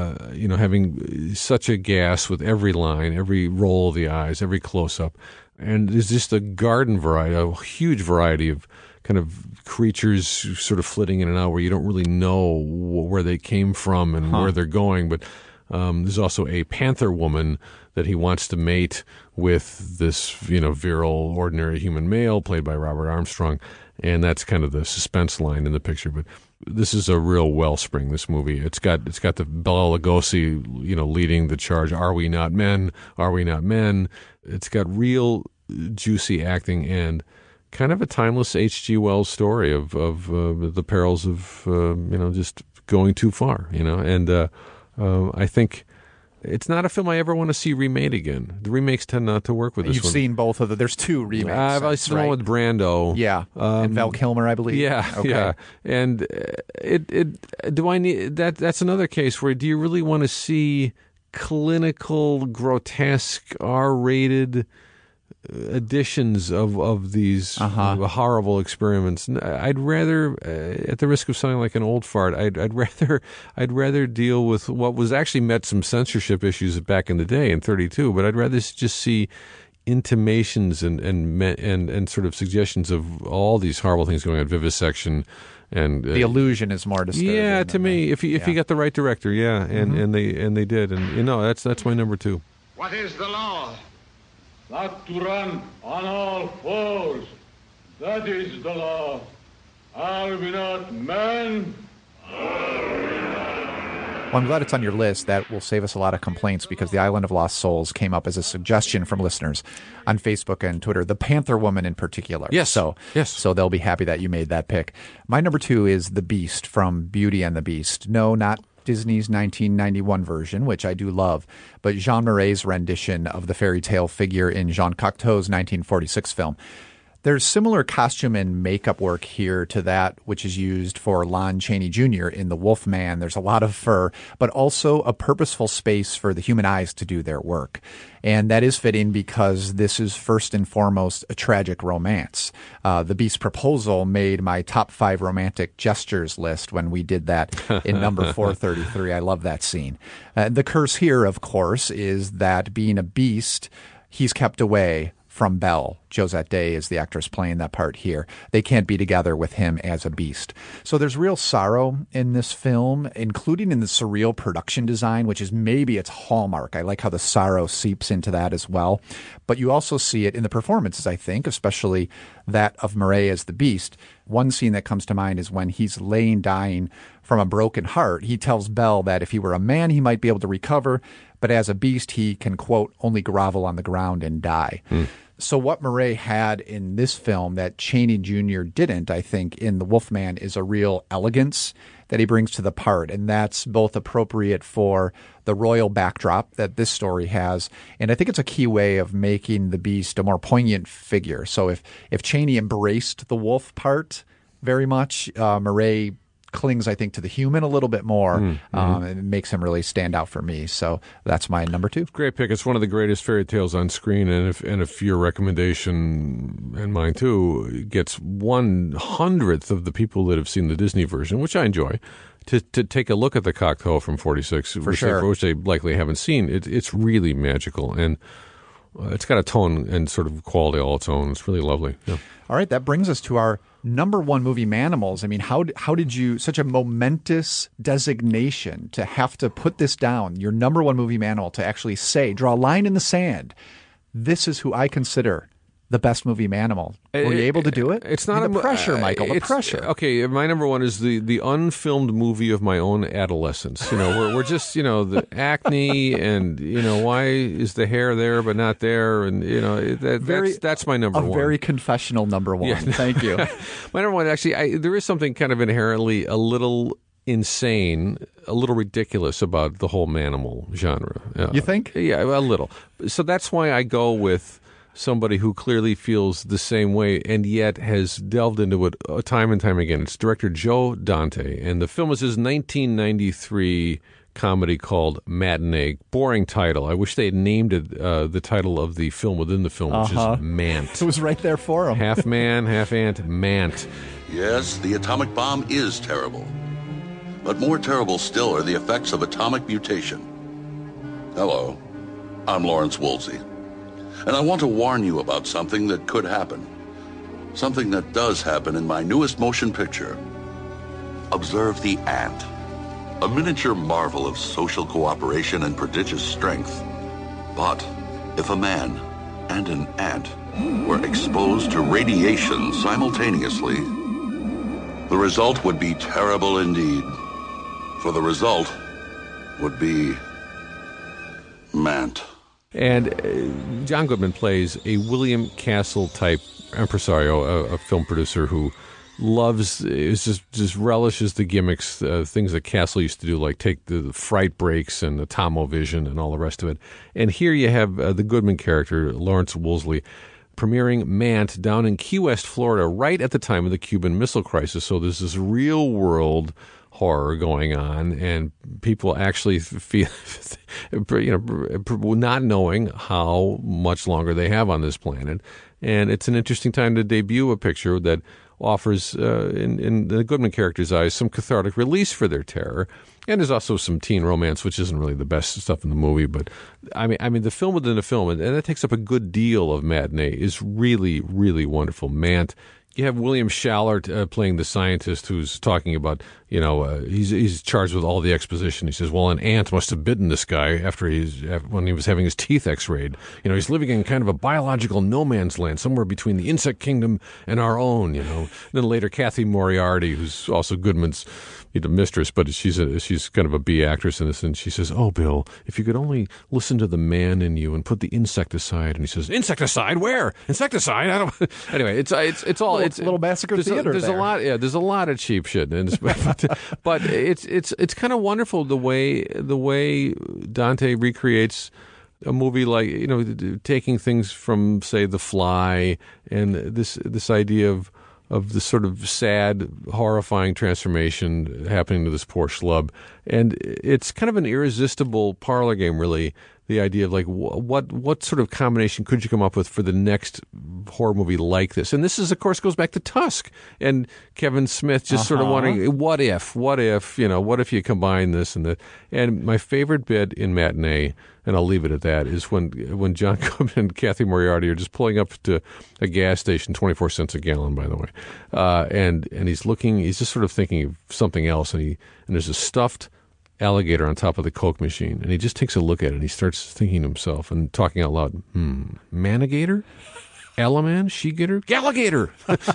having such a gas with every line, every roll of the eyes, every close-up, and there's just a garden variety, a huge variety of kind of creatures sort of flitting in and out where you don't really know where they came from and where they're going, but there's also a panther woman that he wants to mate with this, virile, ordinary human male played by Robert Armstrong, and that's kind of the suspense line in the picture. But this is a real wellspring, this movie. It's got the Bela Lugosi, leading the charge. Are we not men? Are we not men? It's got real juicy acting and kind of a timeless H.G. Wells story of the perils of just going too far. And I think. It's not a film I ever want to see remade again. The remakes tend not to work with this one. You've seen both of them. There's 2 remakes. I've seen one with Brando. Yeah, and Val Kilmer, I believe. Yeah, okay. Yeah. And do I need that? That's another case where do you really want to see clinical, grotesque, R-rated editions of these horrible experiments? I'd rather, at the risk of sounding like an old fart, I'd rather deal with what was actually met some censorship issues back in the day in 32, but I'd rather just see intimations and sort of suggestions of all these horrible things going on, vivisection. And the illusion is more disturbing. Yeah, to me, if you get the right director, and they did, and that's my number 2. What is the law? Not to run on all fours. That is the law. Are we not men? Well, I'm glad it's on your list. That will save us a lot of complaints because The Island of Lost Souls came up as a suggestion from listeners on Facebook and Twitter, the Panther Woman in particular. Yes. So they'll be happy that you made that pick. My number 2 is The Beast from Beauty and the Beast. No, not Disney's 1991 version, which I do love, but Jean Marais' rendition of the fairy tale figure in Jean Cocteau's 1946 film. There's similar costume and makeup work here to that which is used for Lon Chaney Jr. in The Wolf Man. There's a lot of fur, but also a purposeful space for the human eyes to do their work. And that is fitting because this is first and foremost a tragic romance. The Beast's proposal made my top 5 romantic gestures list when we did that in number 433. I love that scene. The curse here, of course, is that being a beast, he's kept away from Belle. Josette Day is the actress playing that part here. They can't be together with him as a beast. So there's real sorrow in this film, including in the surreal production design, which is maybe its hallmark. I like how the sorrow seeps into that as well. But you also see it in the performances, I think, especially that of Marais as the beast. One scene that comes to mind is when he's laying dying from a broken heart. He tells Belle that if he were a man, he might be able to recover, but as a beast, he can, quote, only grovel on the ground and die. So what Marais had in this film that Chaney Jr. didn't, I think, in The Wolfman is a real elegance that he brings to the part. And that's both appropriate for the royal backdrop that this story has. And I think it's a key way of making the beast a more poignant figure. So if Chaney embraced the wolf part very much, Marais clings, I think, to the human a little bit more. It makes him really stand out for me. So that's my number 2. Great pick. It's one of the greatest fairy tales on screen. And if your recommendation, and mine too, gets 1/100th of the people that have seen the Disney version, which I enjoy, to take a look at the Cocteau from 46, For sure. which they likely haven't seen, it's really magical. And it's got a tone and sort of quality all its own. It's really lovely. Yeah. All right, that brings us to our number 1 movie, Manimals. I mean, how did you, such a momentous designation to have to put this down, your number 1 movie, Manimal, to actually say, draw a line in the sand, this is who I consider the best movie, Manimal. Were you able to do it? It's not the pressure, Michael, the pressure. Okay, my number 1 is the unfilmed movie of my own adolescence. You know, we're just, the acne and, why is the hair there but not there? And, that's my number 1. A very confessional number 1. Yeah. Thank you. My number 1, actually, there is something kind of inherently a little insane, a little ridiculous about the whole Manimal genre. You think? Yeah, a little. So that's why I go with somebody who clearly feels the same way and yet has delved into it time and time again. It's director Joe Dante, and the film is his 1993 comedy called Matinee. Boring title. I wish they had named it the title of the film within the film, which is Mant. It was right there for him. Half man, half ant, Mant. Yes, the atomic bomb is terrible. But more terrible still are the effects of atomic mutation. Hello, I'm Lawrence Woolsey. And I want to warn you about something that could happen. Something that does happen in my newest motion picture. Observe the ant. A miniature marvel of social cooperation and prodigious strength. But if a man and an ant were exposed to radiation simultaneously, the result would be terrible indeed. For the result would be Mant. And John Goodman plays a William Castle-type impresario, a film producer who just relishes the gimmicks, things that Castle used to do, like take the fright breaks and the Tomo-Vision and all the rest of it. And here you have the Goodman character, Lawrence Woolsey, premiering Mant down in Key West, Florida, right at the time of the Cuban Missile Crisis. So there's this real-world horror going on, and people actually feel, not knowing how much longer they have on this planet. And it's an interesting time to debut a picture that offers, in the Goodman character's eyes, some cathartic release for their terror. And there's also some teen romance, which isn't really the best stuff in the movie. But I mean, the film within the film, and that takes up a good deal of Matinee, is really, really wonderful. Mant. You have William Shallert playing the scientist who's talking about, he's charged with all the exposition. He says, well, an ant must have bitten this guy when he was having his teeth x-rayed. He's living in kind of a biological no man's land, somewhere between the insect kingdom and our own, And then later, Kathy Moriarty, who's also Goodman's mistress, but she's kind of a B actress in this, and she says, oh, Bill, if you could only listen to the man in you and put the insect aside. And he says, insecticide? Where? Insecticide? I don't. Anyway, it's all it's Little Massacre Theater. There's there. a lot. Yeah, there's a lot of cheap shit, but it's kind of wonderful the way Dante recreates a movie, like, you know, taking things from, say, The Fly, and this idea of this sort of sad, horrifying transformation happening to this poor schlub. And it's kind of an irresistible parlor game, really, the idea of, like, what sort of combination could you come up with for the next horror movie like this? And this is, of course, goes back to Tusk and Kevin Smith just sort of wondering, what if, you know, what if you combine this and that? And my favorite bit in Matinee, and I'll leave it at that, is when John Goodman and Kathy Moriarty are just pulling up to a gas station, 24 cents a gallon, by the way, and he's just sort of thinking of something else, and there's a stuffed alligator on top of the Coke machine, and he just takes a look at it, and he starts thinking to himself and talking out loud, manigator? Alaman, she-gator, Galligator,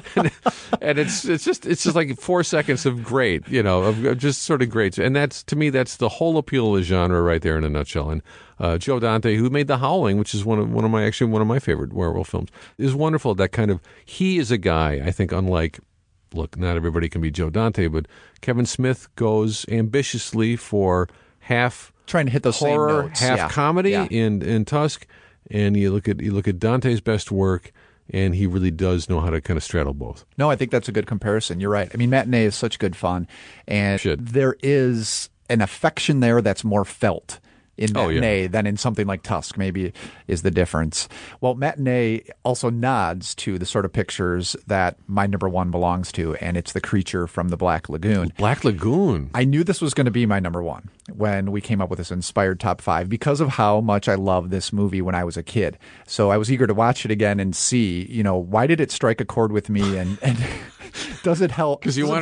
and it's just like 4 seconds of great, you know, of just sort of great, and that's, to me, that's the whole appeal of the genre right there in a nutshell. And Joe Dante, who made The Howling, which is one of my favorite werewolf films, is wonderful. That kind of, he is a guy, I think, unlike, look, not everybody can be Joe Dante, but Kevin Smith goes ambitiously for half trying to hit those horror, same notes. half comedy in Tusk. And you look at Dante's best work, and he really does know how to kind of straddle both. No, I think that's a good comparison. You're right. I mean, Matinee is such good fun, and there is an affection there that's more felt in Matinee than in something like Tusk, maybe, is the difference. Well, Matinee also nods to the sort of pictures that my number one belongs to, and it's The Creature from the Black Lagoon. Black Lagoon. I knew this was going to be my number one when we came up with this inspired top five because of how much I loved this movie when I was a kid. So I was eager to watch it again and see, you know, why did it strike a chord with me, and does it help? Because you wanted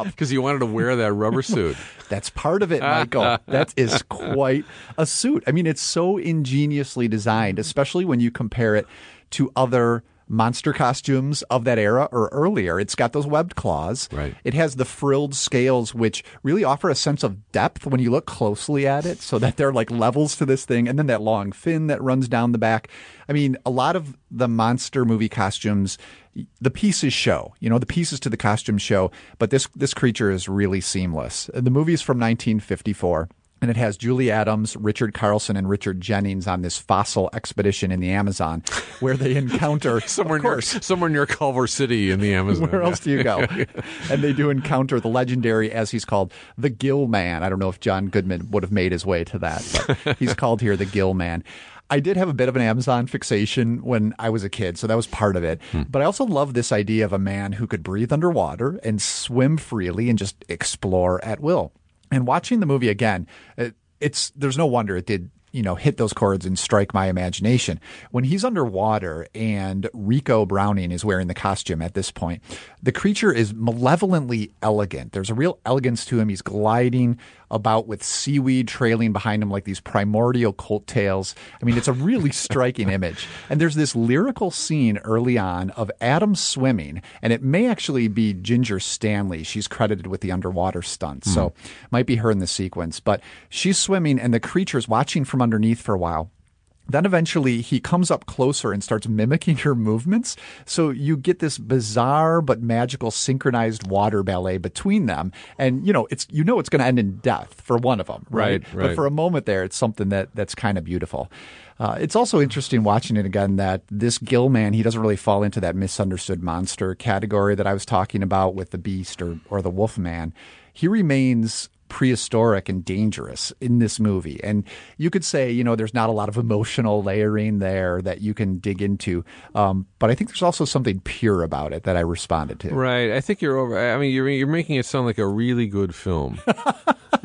to wear that rubber suit. That's part of it, Michael. That is quite a suit. I mean, it's so ingeniously designed, especially when you compare it to other monster costumes of that era or earlier. It's got those webbed claws. Right. It has the frilled scales, which really offer a sense of depth when you look closely at it, so that there are like levels to this thing. And then that long fin that runs down the back. I mean, a lot of the monster movie costumes, the pieces show, you know, the pieces to the costume show, but this creature is really seamless. The movie is from 1954. And it has Julie Adams, Richard Carlson, and Richard Jennings on this fossil expedition in the Amazon, where they encounter somewhere near Culver City in the Amazon. Where else do you go? And they do encounter the legendary, as he's called, the Gill Man. I don't know if John Goodman would have made his way to that, but he's called here the Gill Man. I did have a bit of an Amazon fixation when I was a kid, so that was part of it. But I also love this idea of a man who could breathe underwater and swim freely and just explore at will. And watching the movie again, there's no wonder it did, you know, hit those chords and strike my imagination. When he's underwater and Rico Browning is wearing the costume at this point, the creature is malevolently elegant. There's a real elegance to him. He's gliding about with seaweed trailing behind him like these primordial coattails. I mean, it's a really striking image. And there's this lyrical scene early on of Adam swimming, and it may actually be Ginger Stanley. She's credited with the underwater stunts, so might be her in the sequence. But she's swimming, and the creature's watching from underneath for a while. Then eventually he comes up closer and starts mimicking her movements. So you get this bizarre but magical synchronized water ballet between them. And, you know, it's going to end in death for one of them. Right. But for a moment there, it's something that's kind of beautiful. It's also interesting watching it again that this Gill Man, he doesn't really fall into that misunderstood monster category that I was talking about with the Beast or the Wolf Man. He remains prehistoric and dangerous in this movie. And you could say, you know, there's not a lot of emotional layering there that you can dig into. But I think there's also something pure about it that I responded to. Right. I think you're making it sound like a really good film. You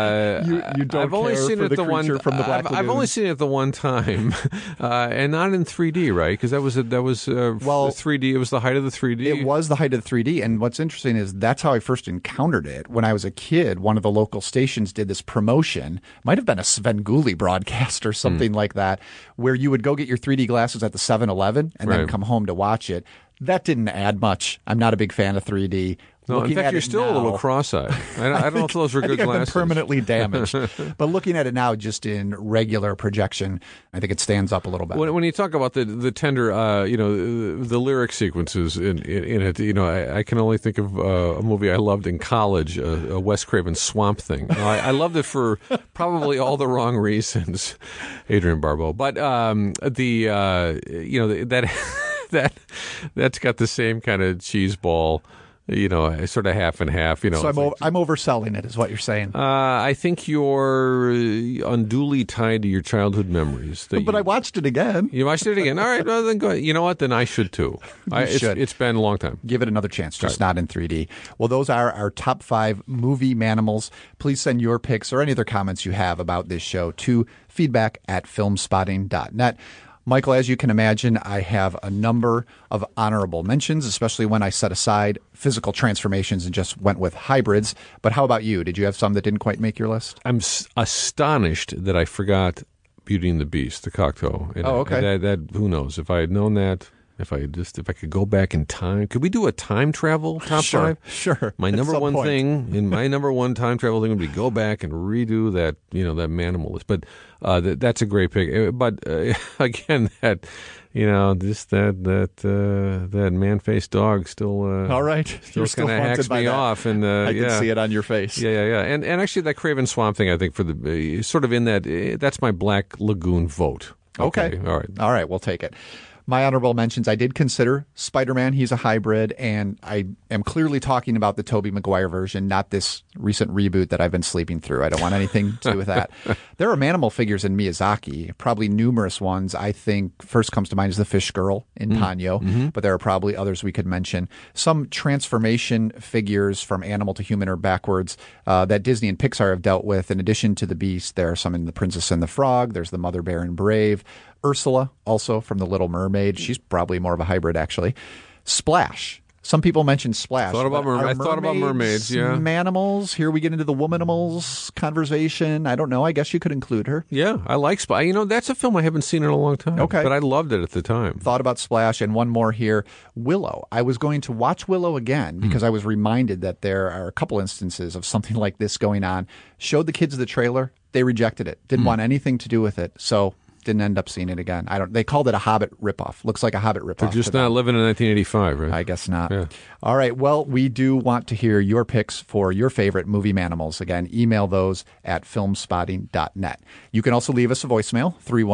don't I've only care seen for it the the one. creature from the Black Lagoon? I've only seen it the one time, and not in 3D, right? Because that was 3D. It was the height of the 3D. It was the height of the 3D, and what's interesting is that's how I first encountered it. When I was a kid, one of the local stations did this promotion. Might have been a Svengoolie broadcast or something like that, where you would go get your 3D glasses at the 7-Eleven and then come home to watch it. That didn't add much. I'm not a big fan of 3D. No, in Looking fact, at you're it still a little now- cross-eyed. I don't know if those are I good think I've glasses. been permanently damaged. But looking at it now, just in regular projection, I think it stands up a little better. When you talk about the tender, the lyric sequences in it, I can only think of a movie I loved in college, a Wes Craven Swamp Thing. I loved it for probably all the wrong reasons, Adrian Barbeau. But that's got the same kind of cheese ball. Sort of half and half. So I'm overselling it, is what you're saying. I think you're unduly tied to your childhood memories. But I watched it again. You watched it again. All right, well, then go ahead. You know what? Then I should too. It's been a long time. Give it another chance, just not in 3D. Well, those are our top 5 movie manimals. Please send your picks or any other comments you have about this show to feedback@filmspotting.net. Michael, as you can imagine, I have a number of honorable mentions, especially when I set aside physical transformations and just went with hybrids. But how about you? Did you have some that didn't quite make your list? I'm astonished that I forgot Beauty and the Beast, the Cocteau. Okay. That who knows? If I had known that, if I could go back in time, could we do a time travel top 5? Sure. My number one thing, my number one time travel thing would be go back and redo that, that Manimal list. But that's a great pick. But again, that man-faced dog still. All right, still kind of hacks me off, and I can see it on your face. Yeah. And actually, that Craven Swamp Thing, I think, for the sort of in that, that's my Black Lagoon vote. Okay. All right, we'll take it. My honorable mentions, I did consider Spider-Man. He's a hybrid, and I am clearly talking about the Tobey Maguire version, not this recent reboot that I've been sleeping through. I don't want anything to do with that. There are Manimal figures in Miyazaki, probably numerous ones. I think first comes to mind is the Fish Girl in Ponyo, but there are probably others we could mention. Some transformation figures from animal to human or backwards that Disney and Pixar have dealt with. In addition to the Beast, there are some in The Princess and the Frog. There's the Mother Bear in Brave. Ursula, also from The Little Mermaid. She's probably more of a hybrid, actually. Splash. Some people mention Splash. I thought about mermaids, yeah. Manimals. Here we get into the womanimals conversation. I don't know. I guess you could include her. Yeah, I like Splash. That's a film I haven't seen in a long time. Okay. But I loved it at the time. Thought about Splash, and one more here. Willow. I was going to watch Willow again because I was reminded that there are a couple instances of something like this going on. Showed the kids the trailer. They rejected it. Didn't want anything to do with it. So didn't end up seeing it again. They called it a Hobbit ripoff. Looks like a Hobbit ripoff. They're just not living in 1985, right? I guess not. Yeah. All right. Well, we do want to hear your picks for your favorite movie manimals. Again, email those at filmspotting.net. You can also leave us a voicemail,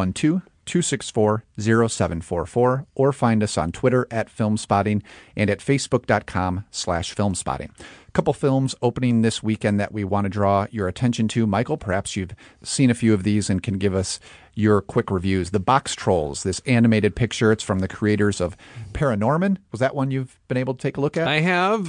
312-264-0744, or find us on Twitter at Filmspotting and at facebook.com/filmspotting. A couple films opening this weekend that we want to draw your attention to. Michael, perhaps you've seen a few of these and can give us your quick reviews. The Box Trolls, this animated picture. It's from the creators of Paranorman. Was that one you've been able to take a look at? I have.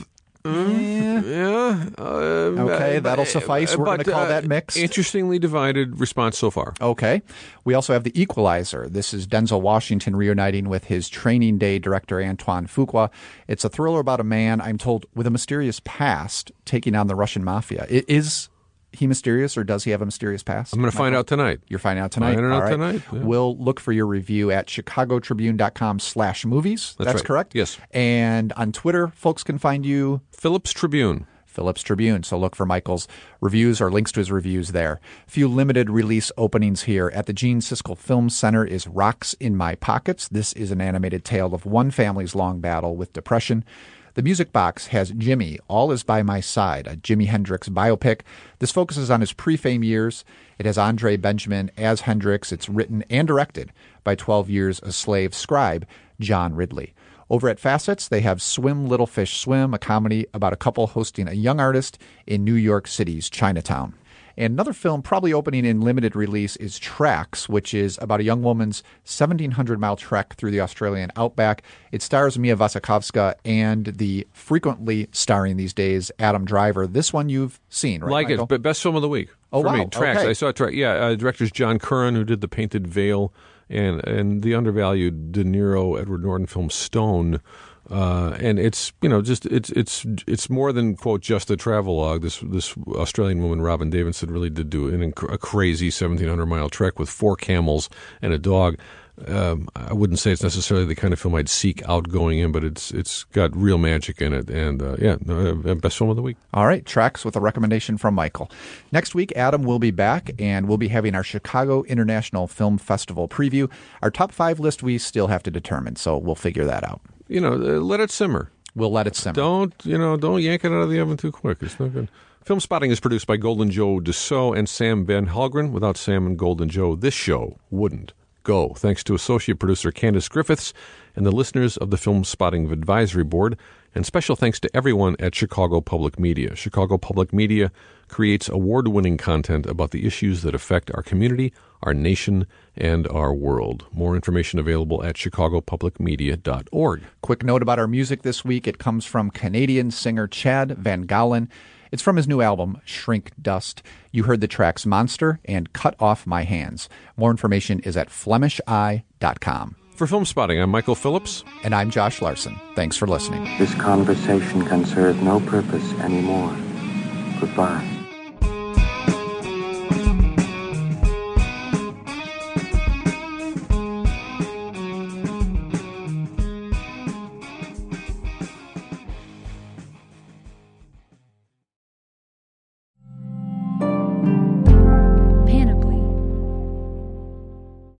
Okay, that'll suffice. We're going to call that mixed. Interestingly divided response so far. Okay. We also have The Equalizer. This is Denzel Washington reuniting with his Training Day director, Antoine Fuqua. It's a thriller about a man, I'm told, with a mysterious past taking on the Russian mafia. Is he mysterious, or does he have a mysterious past? I'm going to find out tonight. You're finding out tonight? Finding out All right. tonight. Yeah. We'll look for your review at chicagotribune.com/movies. That's correct? Yes. And on Twitter, folks can find you? Phillips Tribune. Phillips Tribune. So look for Michael's reviews or links to his reviews there. A few limited release openings here. At the Gene Siskel Film Center is Rocks in My Pockets. This is an animated tale of one family's long battle with depression. The Music Box has Jimmy, All Is By My Side, a Jimi Hendrix biopic. This focuses on his pre-fame years. It has Andre Benjamin as Hendrix. It's written and directed by 12 years a slave scribe, John Ridley. Over at Facets, they have Swim Little Fish Swim, a comedy about a couple hosting a young artist in New York City's Chinatown. And another film probably opening in limited release is Tracks, which is about a young woman's 1,700-mile trek through the Australian outback. It stars Mia Wasikowska and the frequently starring these days Adam Driver. This one you've seen, right, Like Michael? it, but best film of the week Oh, for wow. me. Tracks. Okay. I saw Tracks. Yeah, director's John Curran, who did The Painted Veil and the undervalued De Niro, Edward Norton film Stone. And it's it's more than, quote, just a travelogue. This Australian woman, Robin Davidson, really did do a crazy 1,700-mile trek with 4 camels and a dog. I wouldn't say it's necessarily the kind of film I'd seek out going in, but it's got real magic in it. And best film of the week. All right, Tracks with a recommendation from Michael. Next week, Adam will be back, and we'll be having our Chicago International Film Festival preview. Our top 5 list we still have to determine, so we'll figure that out. Let it simmer. We'll let it simmer. Don't yank it out of the oven too quick. It's not good. Film Spotting is produced by Golden Joe Dussault and Sam Ben Halgren. Without Sam and Golden Joe, this show wouldn't go. Thanks to associate producer Candace Griffiths and the listeners of the Film Spotting Advisory Board. And special thanks to everyone at Chicago Public Media. Chicago Public Media creates award-winning content about the issues that affect our community, our nation, and our world. More information available at chicagopublicmedia.org. Quick note about our music this week. It comes from Canadian singer Chad Van Galen. It's from his new album, Shrink Dust. You heard the tracks Monster and Cut Off My Hands. More information is at FlemishEye.com. For Film Spotting, I'm Michael Phillips. And I'm Josh Larson. Thanks for listening. This conversation can serve no purpose anymore. Goodbye.